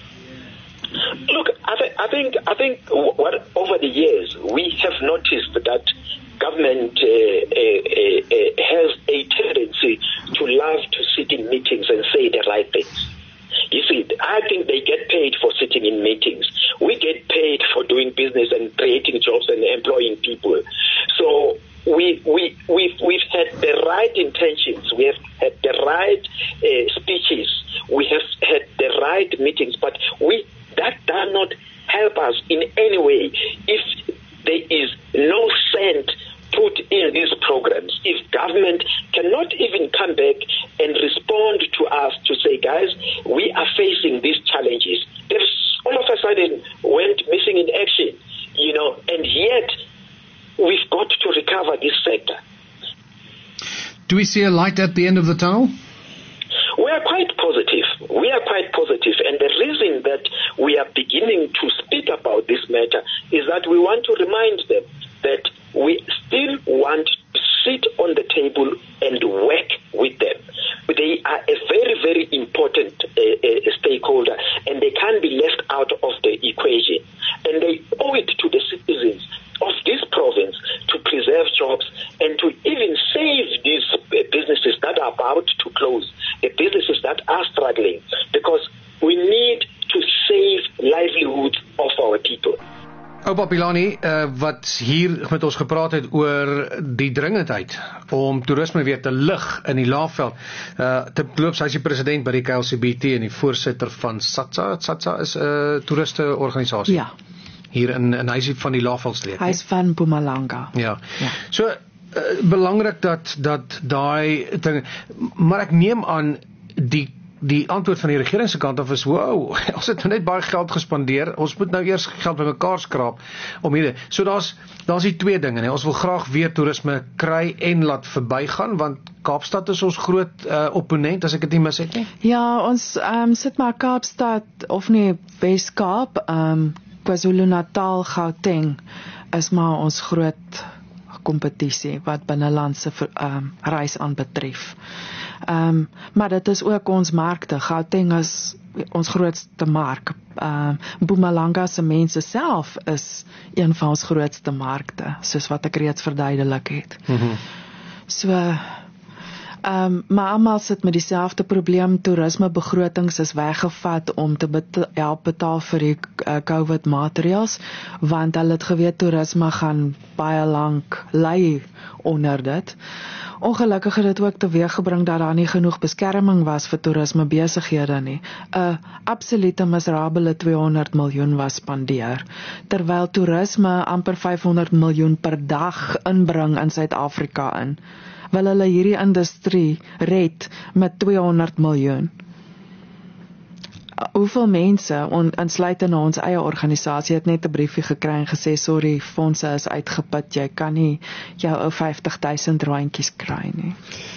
Look, I, th- I think I think what, over the years we have noticed that government uh, uh, uh, has a tendency to love to sit in meetings and say the right things. You see, I think they get paid for sitting in meetings. We get paid for doing business and creating jobs and employing people. So we, we, we've, we've had the right intentions. We have had the right uh, speeches. We have had the right meetings. But we that does not help us in any way if there is no cent put in these programs. If government cannot even come back and respond to us to say, guys, we are facing these challenges. There's all of a sudden went missing in action, you know, and yet we've got to recover this sector. Do we see a light at the end of the tunnel? We are quite positive. We are quite positive. And the reason that we are beginning to speak about this matter is that we want to remind them that we still want to sit on the table and work with them. They are a very, very important uh, uh, stakeholder, and they can't be left out of the equation. And they owe it to the citizens of this province to preserve jobs and to even save these businesses that are about to close, the businesses that are struggling, because we need to save livelihoods of our people. Oupa Pilani, uh, wat hier met ons gepraat het oor die dringendheid om toerisme weer te lig in die Laagveld. Uh, Tim Kloops, hy is die president by die K L C B T en die voorsitter van SATSA. SATSA is 'n uh, toeriste organisasie. Ja. Hier in, in hy is van die Laagveldstreek. Hy is van Mpumalanga. Ja. Ja. So, uh, belangrik dat, dat daai ding, maar ek neem aan die die antwoord van die regering se kant af is, wow, ons het nou net baie geld gespandeer, ons moet nou eers geld bymekaar skraap om hierdie, so daar's daar's die twee dinge, nee. Ons wil graag weer toerisme kry en laat verbygaan, want Kaapstad is ons groot uh, opponent, as ek dit nie mis het nie. Ja, ons um, sit maar Kaapstad, of nee, Wes-Kaap, um, KwaZulu-Natal, Gauteng, is maar ons groot kompetisie wat binnelandse um, reis aanbetref. Um, maar dit is ook ons markte. Gauteng is ons grootste mark. Um, Mpumalanga se mense self is een van ons grootste markte, soos wat ek reeds verduidelik het. Mm-hmm. So, um, maar almal sit met dieselfde probleem. Toerismebegrotings is weggevat om te bet- help betaal vir die uh, COVID maatreëls, want hulle het geweet toerisme gaan baie lank ly onder dit. Ongelukkig het dit ook teweeggebring dat daar nie genoeg beskerming was vir toerisme besighede nie. 'n Absolute miserabele tweehonderd miljoen was spandeer, terwyl toerisme amper vyfhonderd miljoen per dag inbring in Suid-Afrika in. Wil hulle hierdie industrie red met tweehonderd miljoen? Hoeveel mense, on, insluitend na ons eie organisasie, het net 'n briefie gekry en gesê, sorry, fondse is uitgeput, jy kan nie jou ou vyftig duisend randjies kry nie.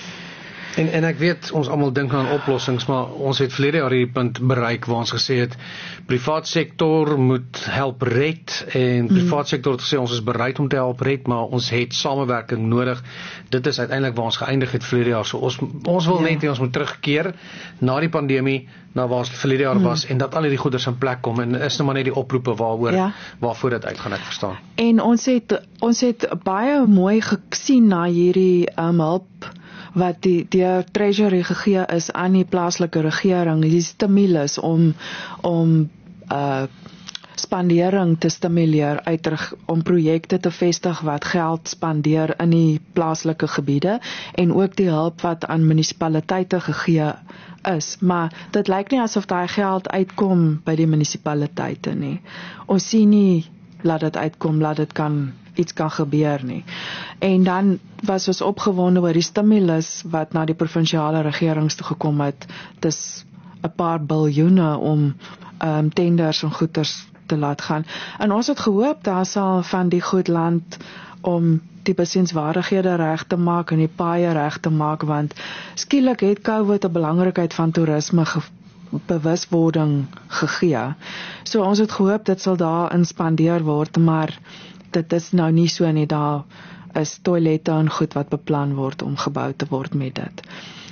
En en ek weet ons almal dink aan oplossings, maar ons het verlede jaar hierdie punt bereik waar ons gesê het privaat sektor moet help red en privaat sektor het gesê ons is bereid om te help red, maar ons het samewerking nodig. Dit is uiteindelik waar ons geëindig het verlede jaar. So ons ons wil ja. net hê ons moet terugkeer na die pandemie, na waar ons verlede jaar was hmm. en dat al hierdie goeders in plek kom en is nou maar net die oproepe waaroor ja. waarvoor dit uitgaan, ek verstaan. En ons het ons het baie mooi gesien na hierdie um, hulp wat die deur Treasury gegee is aan die plaaslike regering, die stimulus om om uh, spandering te stimuleer, uit, om projekte te vestig wat geld spandeer in die plaaslike gebiede en ook die hulp wat aan munisipaliteite gegee is, maar dit lyk nie asof daai geld uitkom by die munisipaliteite nie. Ons sien nie laat dit uitkom, laat dit kan iets kan gebeur nie. En dan was ons opgewonde oor die stimulus wat na die provinsiale regerings toe gekom het. Dis 'n paar biljoene om um, tenders en goeders te laat gaan. En ons het gehoop daar sal van die goed land om die besienswaardighede reg te maak en die paaie reg te maak, want skielik het COVID 'n belangrikheid van toerisme ge bewuswording gegee. So ons het gehoop dit sal daar inspandeer word, maar dit is nou nie so nie. Daar is toilette en goed wat beplan word om gebou te word met dit.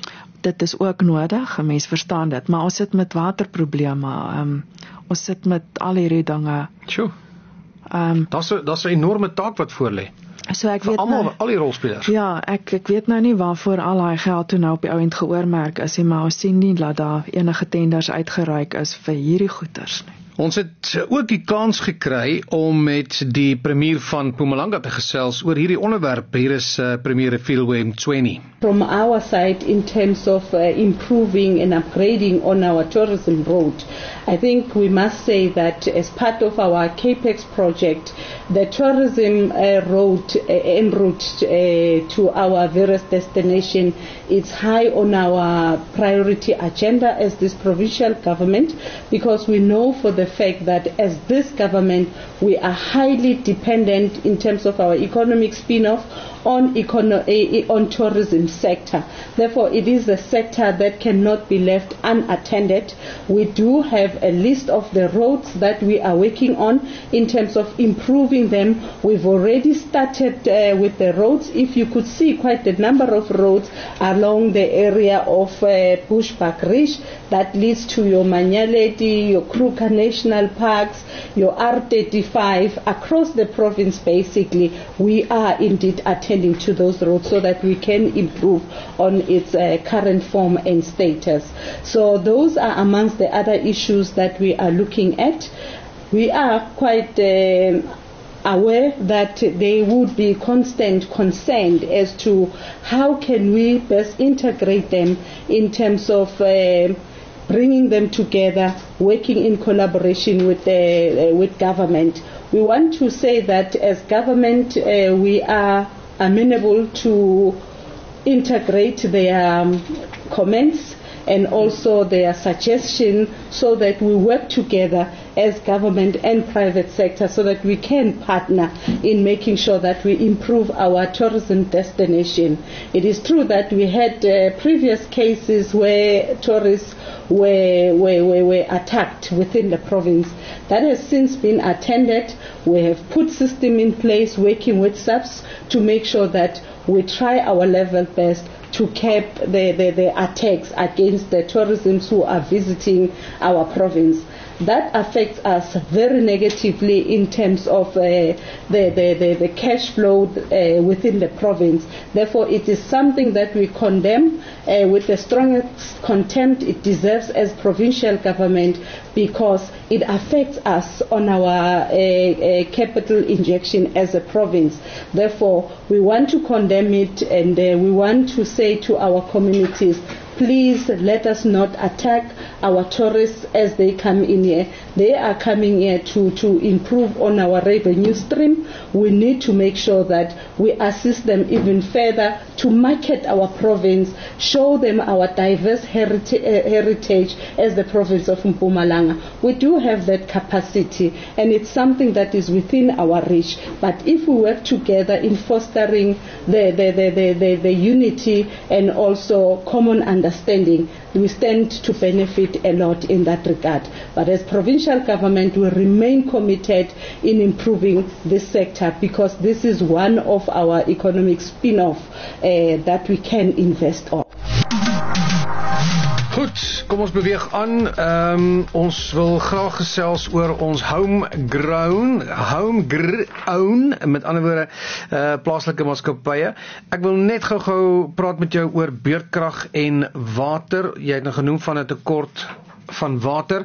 Dit is ook nodig, 'n mens verstaan dit, maar ons sit met waterprobleme, um, ons sit met al hierdie dinge. Sjoe, um, daar's 'n daar's 'n enorme taak wat voor lê. So ek weet almal, nou, al die rolspelers. Ja, ek ek weet nou nie waarvoor al daai geld toe nou op die ouend geoormerk is nie, maar ons sien nie dat daar enige tenders uitgereik is vir hierdie goeders nie. Ons het ook die kans gekry om met die premier van Mpumalanga te gesels oor hierdie onderwerp. Hier is uh, premier Refilwe Mtsweni. From our side, in terms of uh, improving and upgrading on our tourism road, I think we must say that as part of our CAPEX project, the tourism uh, road uh, en route uh, to our various destinations is high on our priority agenda as this provincial government, because we know for the fact that as this government we are highly dependent in terms of our economic spin-off on econo- on tourism sector. Therefore, it is a sector that cannot be left unattended. We do have a list of the roads that we are working on in terms of improving them. We've already started uh, with the roads. If you could see quite a number of roads along the area of uh, Bushbuck Ridge that leads to your Manyaledi, your Kruger National Parks, your R thirty-five, across the province basically, we are indeed attending to those roads so that we can improve on its uh, current form and status. So those are amongst the other issues that we are looking at. We are quite uh, aware that there would be constant concern as to how can we best integrate them in terms of uh, bringing them together, working in collaboration with the, uh, with government. We want to say that as government, uh, we are amenable to integrate their um, comments and also their suggestion, so that we work together as government and private sector so that we can partner in making sure that we improve our tourism destination. It is true that we had uh, previous cases where tourists were, were, were, were attacked within the province. That has since been attended. We have put system in place working with S A P S to make sure that we try our level best to cap the, the, the attacks against the tourism who are visiting our province. That affects us very negatively in terms of uh, the, the, the, the cash flow uh, within the province. Therefore, it is something that we condemn uh, with the strongest contempt it deserves as provincial government, because it affects us on our uh, uh, capital injection as a province. Therefore, we want to condemn it, and uh, we want to say to our communities, please let us not attack our tourists as they come in here. They are coming here to, to improve on our revenue stream. We need to make sure that we assist them even further to market our province, show them our diverse herita- uh, heritage as the province of Mpumalanga. We do have that capacity, and it's something that is within our reach. But if we work together in fostering the, the, the, the, the, the unity and also common understanding, we stand to benefit a lot in that regard. But as provincial government, we remain committed in improving this sector, because this is one of our economic spin-off uh, that we can invest on. Goed, kom ons beweeg aan. Um, ons wil graag gesels oor ons homegrown, homegrown, met ander woorde, uh, plaaslike maatskappye. Ek wil net gou-gou praat met jou oor beurtkrag en water. Jy het nou genoem van 'n tekort van water.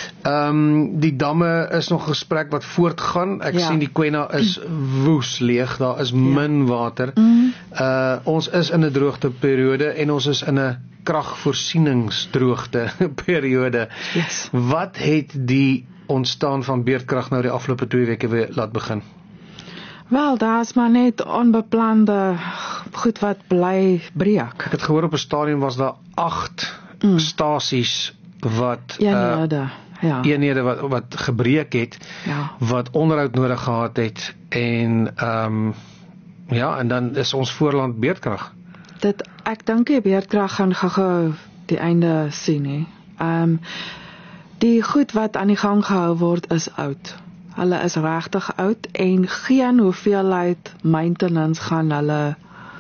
Um, die damme is nog 'n gesprek wat voortgaan. Ek ja. sien die Kwena is woes leeg. Daar is min water. Mm. Uh, ons is in 'n droogteperiode en ons is in 'n kragvoorsieningsdroogte periode. Yes. Wat het die ontstaan van beurtkrag nou die afgelope twee weke weer laat begin? Wel, daar is maar net onbeplande goed wat bly breek. Ek het gehoor op 'n stadium was daar agt mm. stasies wat eenhede, uh, ja. eenhede wat, wat gebreek het, ja. wat onderhoud nodig gehad het, en um, ja, en dan is ons voorland beurtkrag. Dit, ek dink die beurtkrag gaan gou die einde sien, hè. Um, die goed wat aan die gang gehou word is oud. Hulle is regtig oud en geen hoeveelheid maintenance gaan hulle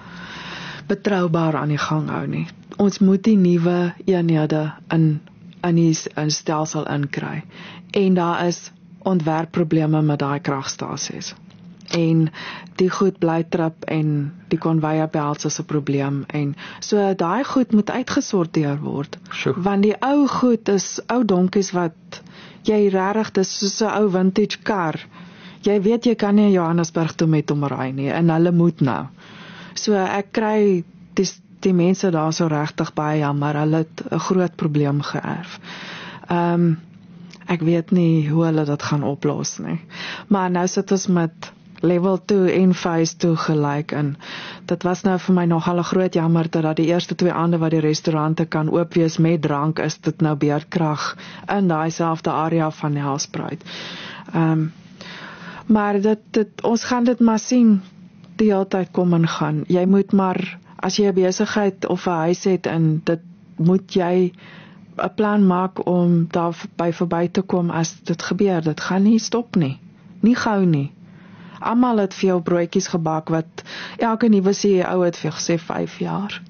betroubaar aan die gang hou nie. Ons moet die nuwe eenhede in in die in stelsel inkry. En daar is ontwerpprobleme met daai kragstasies. En die goed bly trip en die conveyor belts is 'n probleem, en so daai goed moet uitgesorteer word. Sure. Want die ou goed is ou donkies wat jy regtig, dis soos 'n ou vintage kar. Jy weet jy kan nie in Johannesburg toe met hom ry nie, en hulle moet nou. So ek kry die die mense daar so regtig baie jammer, hulle het 'n groot probleem geërf. Ehm um, ek weet nie hoe hulle dit gaan oplos nie. Maar nou sit ons met level twee en phase twee gelyk, en dit was nou vir my nogal 'n groot jammer dat die eerste twee aande wat die restaurante kan oop wees met drank, is dit nou beurtkrag in daai selfde area van Nelspruit. Ehm um, maar dit, dit ons gaan dit maar sien die hele tyd kom en gaan. Jy moet maar, as jy 'n besigheid of 'n huis het, en dit moet jy 'n plan maak om daar by verby te kom as dit gebeur. Dit gaan nie stop nie. Nie gou nie. Almal het veel broodjies gebak wat elke nuwe C E O het vir gesê vyf jaar.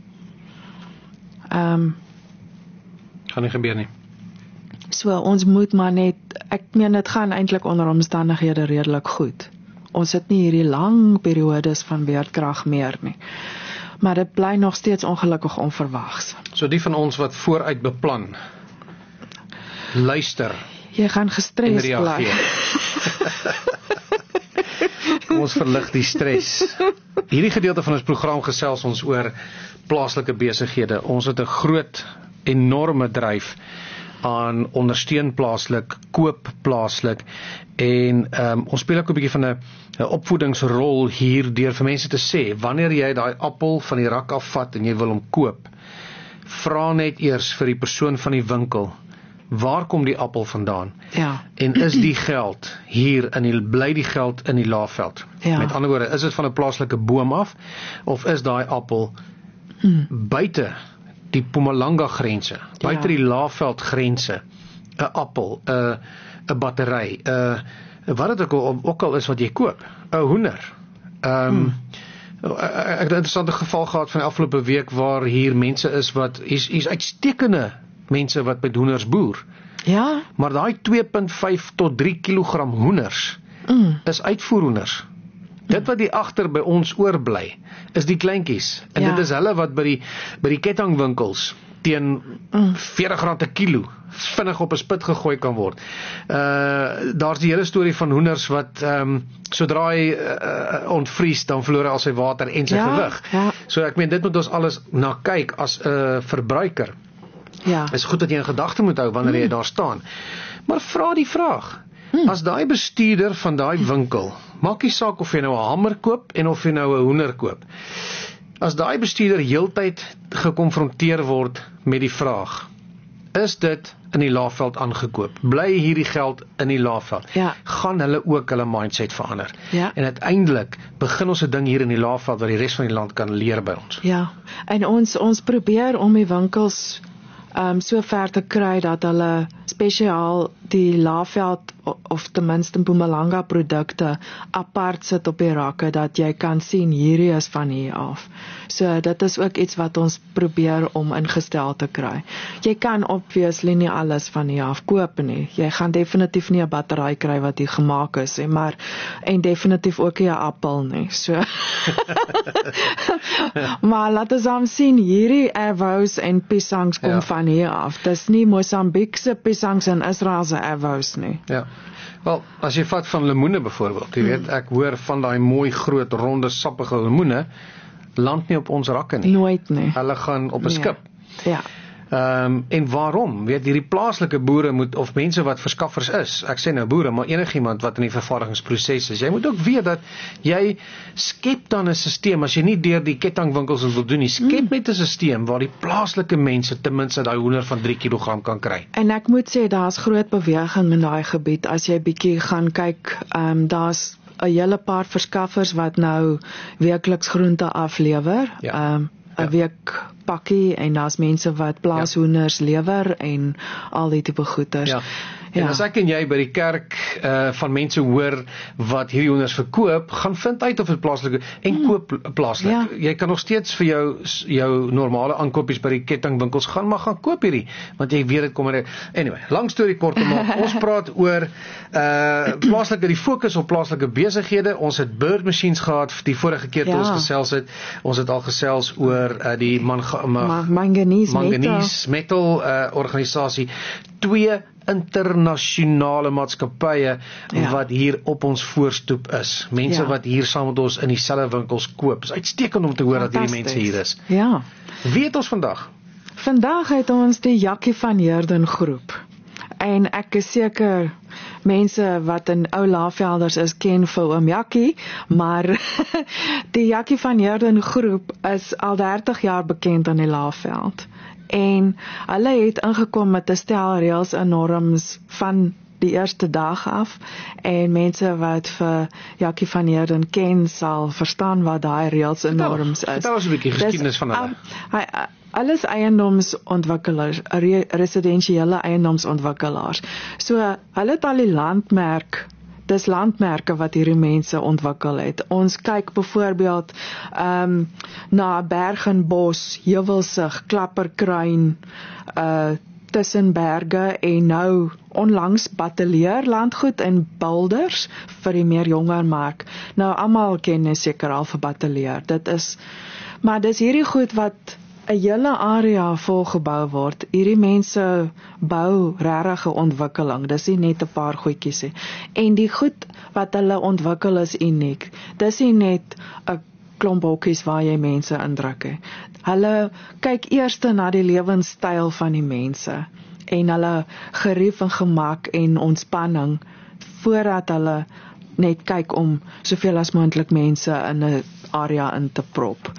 Ehm um, gaan nie gebeur nie. So ons moet maar net, ek meen dit gaan eintlik onder omstandighede redelik goed. Ons het nie hierdie lang periodes van beurtkrag meer nie. Maar dit bly nog steeds ongelukkig onverwags. So die van ons wat vooruit beplan, luister. Jy gaan gestres bly. Kom ons verlig die stres. Hierdie gedeelte van ons program gesels ons oor plaaslike besighede. Ons het 'n groot, enorme dryf aan ondersteun plaaslik, koop plaaslik, en um, ons speel ook 'n bietjie van 'n opvoedingsrol hier deur vir mense te sê, wanneer jy daai appel van die rak afvat en jy wil hom koop, vra net eers vir die persoon van die winkel, waar kom die appel vandaan? Ja. En is die geld hier in die, bly die geld in die Laagveld? Ja. Met ander woorde, is dit van 'n plaaslike boom af, of is daai appel hmm. buite die Mpumalanga grense, buite Ja. die Laagveld grense, 'n appel, 'n 'n battery, 'n wat dit ook al, ook al is wat jy koop, 'n hoender. Ehm um, hmm. Ek het 'n interessante geval gehad van die afgelope week waar hier mense is wat hier's hier's uitstekende mense wat met hoenders boer. Ja. Maar daai twee komma vyf tot drie kilogram hoenders Mm. is uitvoerhoenders. Dit wat die agter by ons oorbly, is die kleintjies. En Ja. dit is hulle wat by die by die kettingwinkels teen Mm. veertig rand 'n kilo vinnig op 'n spit gegooi kan word. Uh daar's die hele storie van hoenders wat ehm um, sodra hy uh, ontvries, dan verloor hy al sy water en sy Ja, gewig. ja. So ek meen dit moet ons alles na kyk as 'n uh, verbruiker. Ja. Is goed dat jy in gedagte moet hou wanneer jy daar staan. Maar vra die vraag. As daai bestuurder van daai winkel, maak nie saak of jy nou 'n hamer koop en of jy nou 'n hoender koop. As daai bestuurder heeltyd gekonfronteer word met die vraag, is dit in die Laagveld aangekoop? Bly hierdie geld in die Laagveld? Ja. Gaan hulle ook hulle mindset verander? Ja. En uiteindelik begin ons 'n ding hier in die Laagveld wat die res van die land kan leer by ons. Ja, en ons ons probeer om die winkels um, so ver te kry dat hulle spesiaal die Laagveld of ten minste Mpumalanga produkte apart sit op die rakke, dat jy kan sien hierdie is van hier af. So dit is ook iets wat ons probeer om ingestel te kry. Jy kan obviously nie alles van hier af koop nie. Jy gaan definitief nie 'n battery kry wat hier gemaak is nie, maar en definitief ook nie 'n appel nie. So maar laat ons dan sien, hierdie avos en piesangs kom Ja. van hier af. Dis nie Mosambiekse piesangs en Israel se avos nie. Ja. Wel, as jy vat van lemoene byvoorbeeld, jy weet, ek hoor van daai mooi groot ronde sappige lemoene land nie op ons rakke nie. Nooit nie. Hulle gaan op 'n skip. Ja. Ehm um, en waarom? Weet hierdie plaaslike boere moet of mense wat verskaffers is. Ek sê nou boere, maar enigiemand wat in die vervaardigingsproses is. Jy moet ook weet dat jy skep dan 'n stelsel as jy nie deur die kettingwinkels wil doen nie. Skep mm. net 'n stelsel waar die plaaslike mense ten minste daai hoender van drie kilogram kan kry. En ek moet sê daar's groot beweging in daai gebied. As jy bietjie gaan kyk, ehm um, daar's 'n hele paar verskaffers wat nou weekliks groente aflewer. Ja. Ehm um, 'n Ja. week pakkie, en daar's mense wat plaashoenders lewer en al die tipe goeders. Ja. En Ja. as ek en jy by die kerk uh, van mense hoor wat hierdie hoenders verkoop, gaan vind uit of dit plaaslike en hmm. koop plaaslik. Ja. Jy kan nog steeds vir jou jou normale aankopies by die kettingwinkels gaan, maar gaan koop hierdie, want jy weet dit kom er. Anyway, lang storie kort te maak. Ons praat oor uh plaaslike die fokus op plaaslike besighede. Ons het bird machines gehad die vorige keer toe Ja. ons gesels het. Ons het al gesels oor uh, die man, ma, Ma manganese, manganese metal, metal uh, organisasie. Twee internasionale maatskappye Ja. wat hier op ons voorstoep is. Mense Ja. wat hier saam met ons in dieselfde winkels koop. Is uitstekend om te hoor dat hierdie mense hier is. Ja. Wie het ons vandag? Vandag het ons die Jackie van Heerden groep. En ek is seker mense wat in ou Laagvelders is ken vir oom Jackie, maar die Jackie van Heerden groep is al dertig jaar bekend in die Laagveld. En hulle het ingekom met 'n stel reëls en norms van die eerste dag af, en mense wat vir Jackie van Heerden ken sal verstaan wat daai reëls en Vertel- norms is. vertel ons 'n bietjie geskiedenis van hulle. Hy alles eiendomsontwikkelaars, re, residensiële eiendomsontwikkelaars. So hulle het al die landmerk, dis landmerke wat hierdie mense ontwikkel het. Ons kyk byvoorbeeld um, na Bergenbos, Heuwelsig, Klapperkruin, uh, tussen berge, en nou onlangs Batteleer landgoed in Boulders vir die meer jonger mark. Nou almal ken seker al vir Batteleer. Dit is, maar dis hierdie goed wat 'n hele area volgebou word. Hierdie mense bou regtig 'n ontwikkeling. Dis nie net 'n paar goedjies nie. En die goed wat hulle ontwikkel is uniek. Dis nie net 'n klomp hokkies waar jy mense indruk het. Hulle kyk eers na die lewenstyl van die mense en hulle gerief en gemak en ontspanning voordat hulle net kyk om soveel as moontlik mense in 'n area in te prop.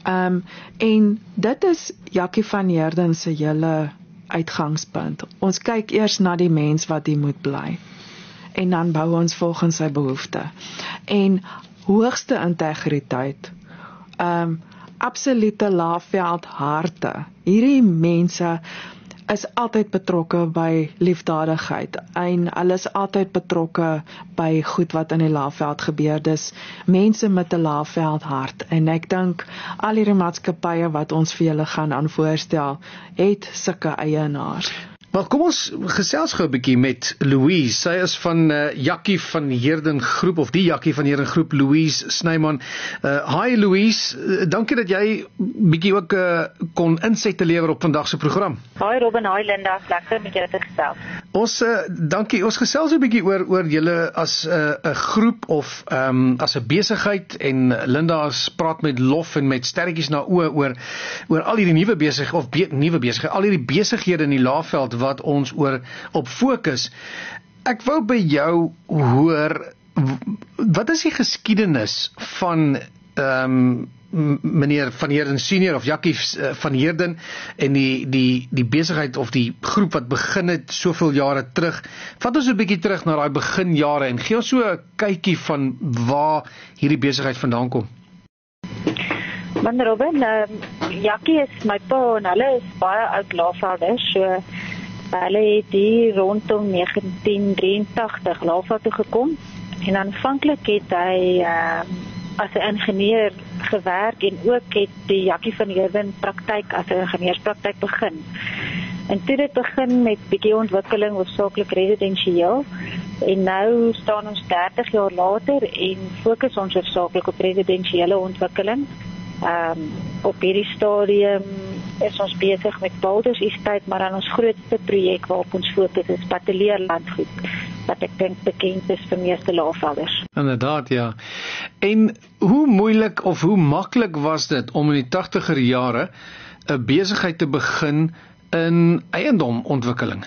Um, en dit is Jackie van Heerden se hele uitgangspunt. Ons kyk eers na die mens wat hier moet bly. En dan bou ons volgens sy behoefte. En hoogste integriteit, um, absolute laafveld harte. Hierdie mense is altyd betrokke by liefdadigheid en hulle is altyd betrokke by goed wat in die laafveld gebeur. Dis mense met 'n laafveld hart en ek dink al hierdie maatskappye wat ons vir julle gaan aan voorstel, het sulke eienaars. Maar kom ons gesels gou 'n bietjie met Louise. Sy is van uh, Jackie van Heerden groep, of die Jackie van Heerden groep, Louise Snyman. Uh, hi Louise, uh, dankie dat jy bietjie ook uh, kon insette lewer op vandag se program. Hi Robin, hi Linda, lekker met julle te gesels. Ons, uh, dankie, ons gesels 'n bietjie oor, oor julle as 'n uh, groep of um, as 'n besigheid, en Linda praat met lof en met sterretjies na oë oor, oor al hierdie nuwe besig, of be, nuwe besigheid, al hierdie besighede in die Laagveld wat ons oor op fokus. Ek wou by jou hoor, wat is die geskiedenis van um, meneer Van Heerden senior of Jackie uh, Van Heerden en die die die besigheid of die groep wat begin het soveel jare terug. Vat ons 'n bietjie terug na daai beginjare en gee ons so 'n kykie van waar hierdie besigheid vandaan kom. Man Robin, uh, Jackie is my pa en hulle is baie oud Laagvelders, so hulle het hier rondom negentien drieëntagtig Laagveld toe gekom en aanvanklik het hy uh, as 'n ingenieur gewerk en ook het die Jackie van Heerden praktyk as 'n ingenieurspraktijk begin. En toe dit begin met bietjie ontwikkeling, hoofsaaklik residensieel, en nou staan ons dertig jaar later en fokus ons hoofsaaklik op residensiële ontwikkeling. Um, op hierdie stadium is ons besig met Boulders Estate, maar aan ons grootste projek waarop ons fokus is Patelier Landgoed, wat ek dink bekend is vir meeste Laagvelders. Inderdaad, ja. En hoe moeilik of hoe maklik was dit om in die tagtiger jare 'n besigheid te begin in eiendomontwikkeling?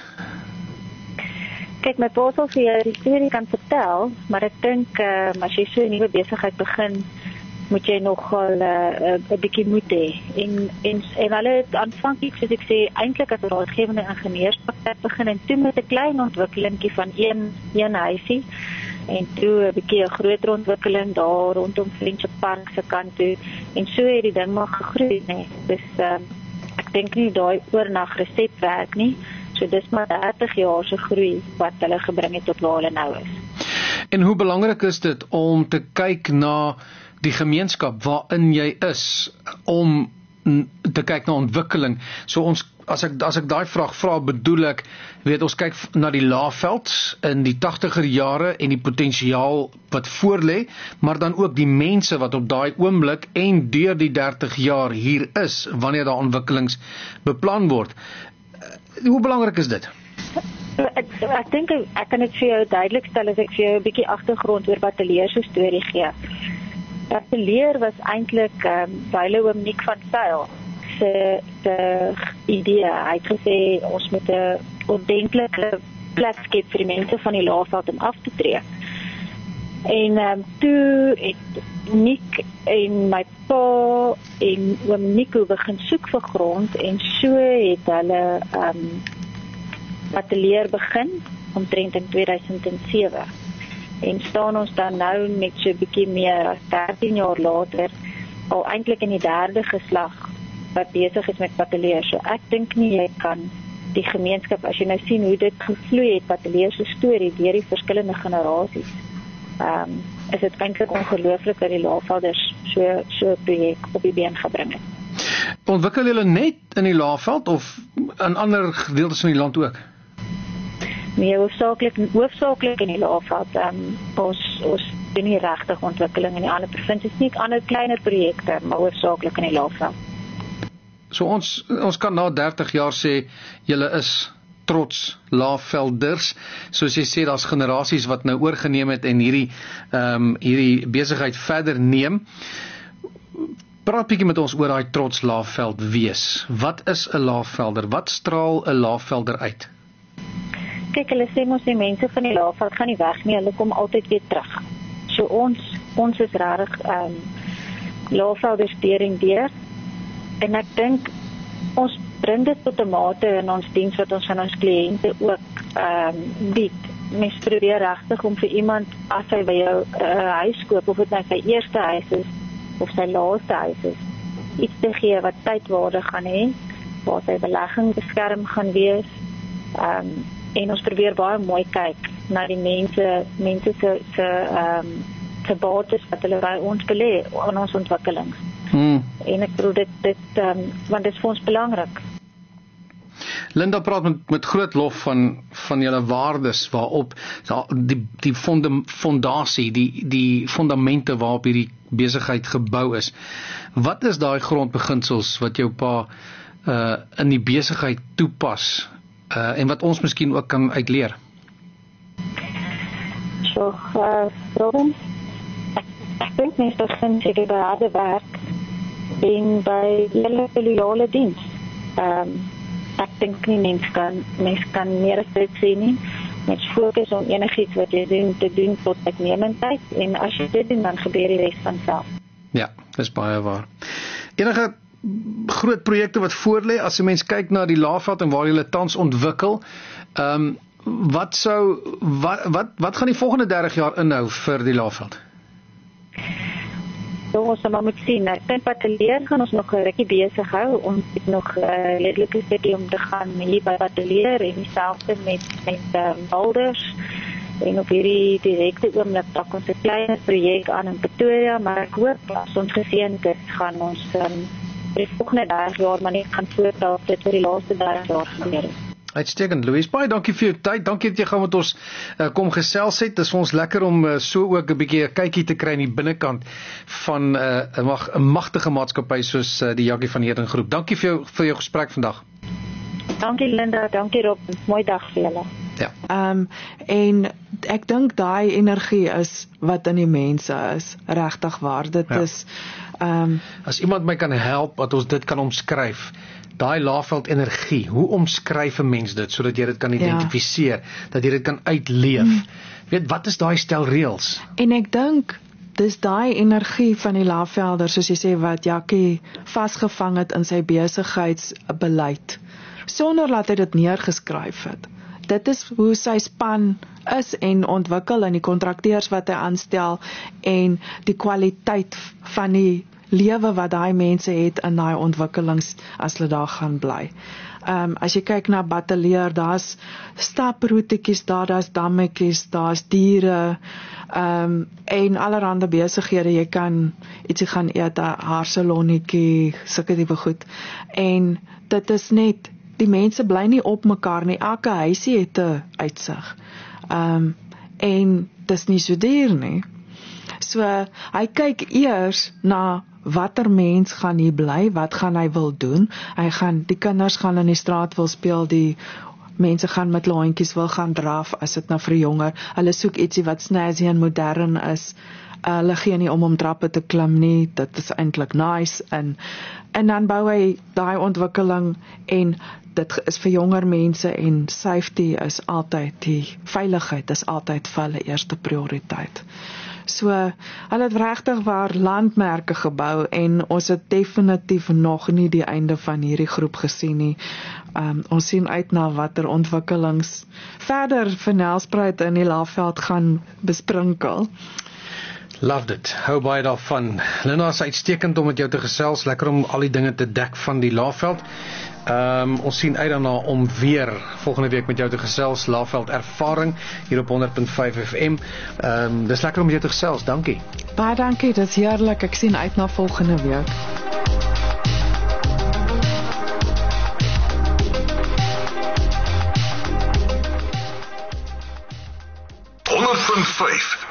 Kyk, my pa sal vir jou die storie kan vertel, maar ek dink uh, as jy so 'n nuwe besigheid begin, moet jy nogal 'n uh, uh, bietjie moed hê. En en en hulle het aanvanklik, soos ek sê, eintlik as 'n raadgewende ingenieurspraktyk begin en toe met 'n klein ontwikkelingkie van een een huisie en toe 'n bietjie 'n groter ontwikkeling daar rondom Friendship Park se kant toe en so het die ding maar gegroei, nee. Dus uh, ek dink nie daai oornag resep werk nie. So dis maar dertig jaar se groei wat hulle gebring het tot waar hulle nou is. En hoe belangrik is dit om te kyk na die gemeenskap waarin jy is, om te kyk na ontwikkeling? So ons, as ek as ek daai vraag vra, bedoel ek, weet ons kyk na die Laagveld in die tagtiger jare en die potensiaal wat voorlê, maar dan ook die mense wat op daai oomblik en deur die dertig jaar hier is, wanneer daar ontwikkelings beplan word. Hoe belangrik is dit? Ek, ek dink ek kan dit vir jou duidelik stel as ek vir jou 'n bietjie agtergrond oor Patelier se storie gee. Patelier was eintlik um, wyle oom Nick van Sail se se idee. Hy het gesê ons moet 'n ordentlike plek skep vir die mense van die Laagveld om af te tree. En um, toe het Nick en my pa en oom Nico begin soek vir grond en so het hulle um, Patelier begin omtrent in twee duisend sewe. En staan ons dan nou met so 'n bietjie meer as dertien jaar later al eintlik in die derde geslag wat besig is met Patelier. So ek dink nie jy kan die gemeenskap, as jy nou sien hoe dit gevloei het, Patelier se storie deur die verskillende generasies. Ehm um, is dit eintlik ongelooflik dat die Laagvelders so so 'n projek op die been gebring het. Ontwikkel julle net in die Laagveld of in ander gedeeltes van die land ook? Nee, hoofsaaklik hoofsaaklik in die Laagveld. Um, ons ons doen nie regtig ontwikkeling in die ander provinsies nie, ander kleiner projekte, maar hoofsaaklik in die Laagveld. So ons ons kan na dertig jaar sê julle is trots Laagvelders. Soos jy sê, daar's generasies wat nou oorgeneem het en hierdie ehm um, hierdie besigheid verder neem. Praat bietjie met ons oor daai trots Laagveld wees. Wat is 'n Laagvelder? Wat straal 'n Laagvelder uit? Kyk, hulle sê mos die mense van die Laagveld gaan nie weg nie, hulle kom altyd weer terug. So ons ons is regtig ehm um, Laagvelders deur en deur en ek dink ons bring dit tot 'n mate in ons diens wat ons aan ons kliënte ook um, bied. Mens probeer regtig om vir iemand, as hy by jou uh, huis koop, of dit nou sy eerste huis is, of sy laaste huis is, iets te gee wat tydwaarde gaan hê, waar sy belegging beskerm gaan wees, um, en ons probeer baie mooi kyk na die mense, mense se, se, um, se bates wat hulle by ons belê, aan ons ontwikkelings. Hmm. En ek bedoel dit, dit um, want dit is vir ons belangrik. Linda praat met, met groot lof van, van julle waardes waarop die, die fondasie, die, die fondamente waarop hierdie besigheid gebou is. Wat is daai grondbeginsels wat jou pa uh, in die besigheid toepas uh, en wat ons miskien ook kan uitleer? So, uh, Robin, ek, ek dink mens begin seker by harde werk en by julle filiale diens. Um, ek dink nie mens kan, mens kan meer as dit sê nie. Mens fokus om enigiets wat jy doen te doen tot uitnemendheid, en as jy dit doen, dan gebeur die rest vanself. Ja, dis baie waar. Enige groot projekte wat voorlê, as 'n mens kyk na die Laagveld en waar julle tans ontwikkel, um, wat sou wat, wat wat gaan die volgende dertig jaar inhou vir die Laagveld? So, ons sal maar moet sien. Ek dink Batelier gaan ons nog 'n rukkie besig hou. Ons het nog 'n uh, redelike stukkie om te gaan hier by Batelier, en dieselfde met met um, Boulders. En op hierdie direkte oomblik pak ons 'n klein projek aan in Pretoria, maar ek hoop as ons geseënd is, gaan ons um, die volgende dertig jaar maar net gaan voortdurend dit vir die laaste dertig jaar gebeur. Uitstekend, Louise. Baie dankie vir jou tyd. Dankie dat jy gaan met ons uh, kom gesels het. Dit is vir ons lekker om uh, so ook 'n bietjie 'n kykie te kry in die binnekant van 'n uh, mag, magtige maatskappy soos uh, die Jackie van Heerden groep. Dankie vir jou vir jou gesprek vandag. Dankie Linda, dankie Rob. Mooi dag vir julle. Ja. Um, en ek dink daai energie is wat in die mense is, regtig waar. Dit ja. is um, as iemand my kan help wat ons dit kan omskryf, daai Laagveld energie, hoe omskryf 'n mens dit sodat jy dit kan identifiseer, ja. dat jy dit kan uitleef. Hmm. Weet, wat is daai stel reëls? En ek dink dis daai energie van die Laagvelder, soos jy sê, wat Jackie vasgevang het in sy besigheidsbeleid, sonder dat hy dit neergeskryf het. Dit is hoe sy span is en ontwikkel, en die kontrakteurs wat hy aanstel, en die kwaliteit van die lewe wat daai mense het in daai ontwikkelings as hulle daar gaan bly. Um, as jy kyk na Batelier, daar's staproetjies, daar, daar's dammetjies, daar's diere, um, en allerhande besighede. Jy kan ietsie gaan eet, 'n haarsalonnetjie, sulke tipe goed. En dit is net, die mense bly nie op mekaar nie, elke huisie het 'n uitsig. Um, en dis nie so duur nie. So, hy kyk eers na watter mens gaan hier bly, wat gaan hy wil doen. Hy gaan, die kinders gaan in die straat wil speel, die mense gaan met hondjies wil gaan draf, as dit nou vir jonger. Hulle soek ietsie wat snazzy en modern is. Uh, hulle gee nie om om trappe te klim nie, dit is eintlik nice. En, en dan bou hy daai ontwikkeling, en dit is vir jonger mense, en safety is altyd, die veiligheid is altyd vir hulle eerste prioriteit. So, hulle het regtig waar landmerke gebou, en ons het definitief nog nie die einde van hierdie groep gesien nie. Um, ons sien uit na watter ontwikkelings verder vir Nelspruit in die Laagveld gaan besprinkel. Loved it. Hou baie daarvan. Linda, is uitstekend om met jou te gesels, lekker om al die dinge te dek van die Laagveld. Um, ons sien uit daarna om weer volgende week met jou te gesels, Laagveld ervaring hier op honderd punt vyf F M. Um, dis lekker om met jou te gesels, dankie. Baie dankie, dit is heerlik, ek sien uit na volgende week. honderd punt vyf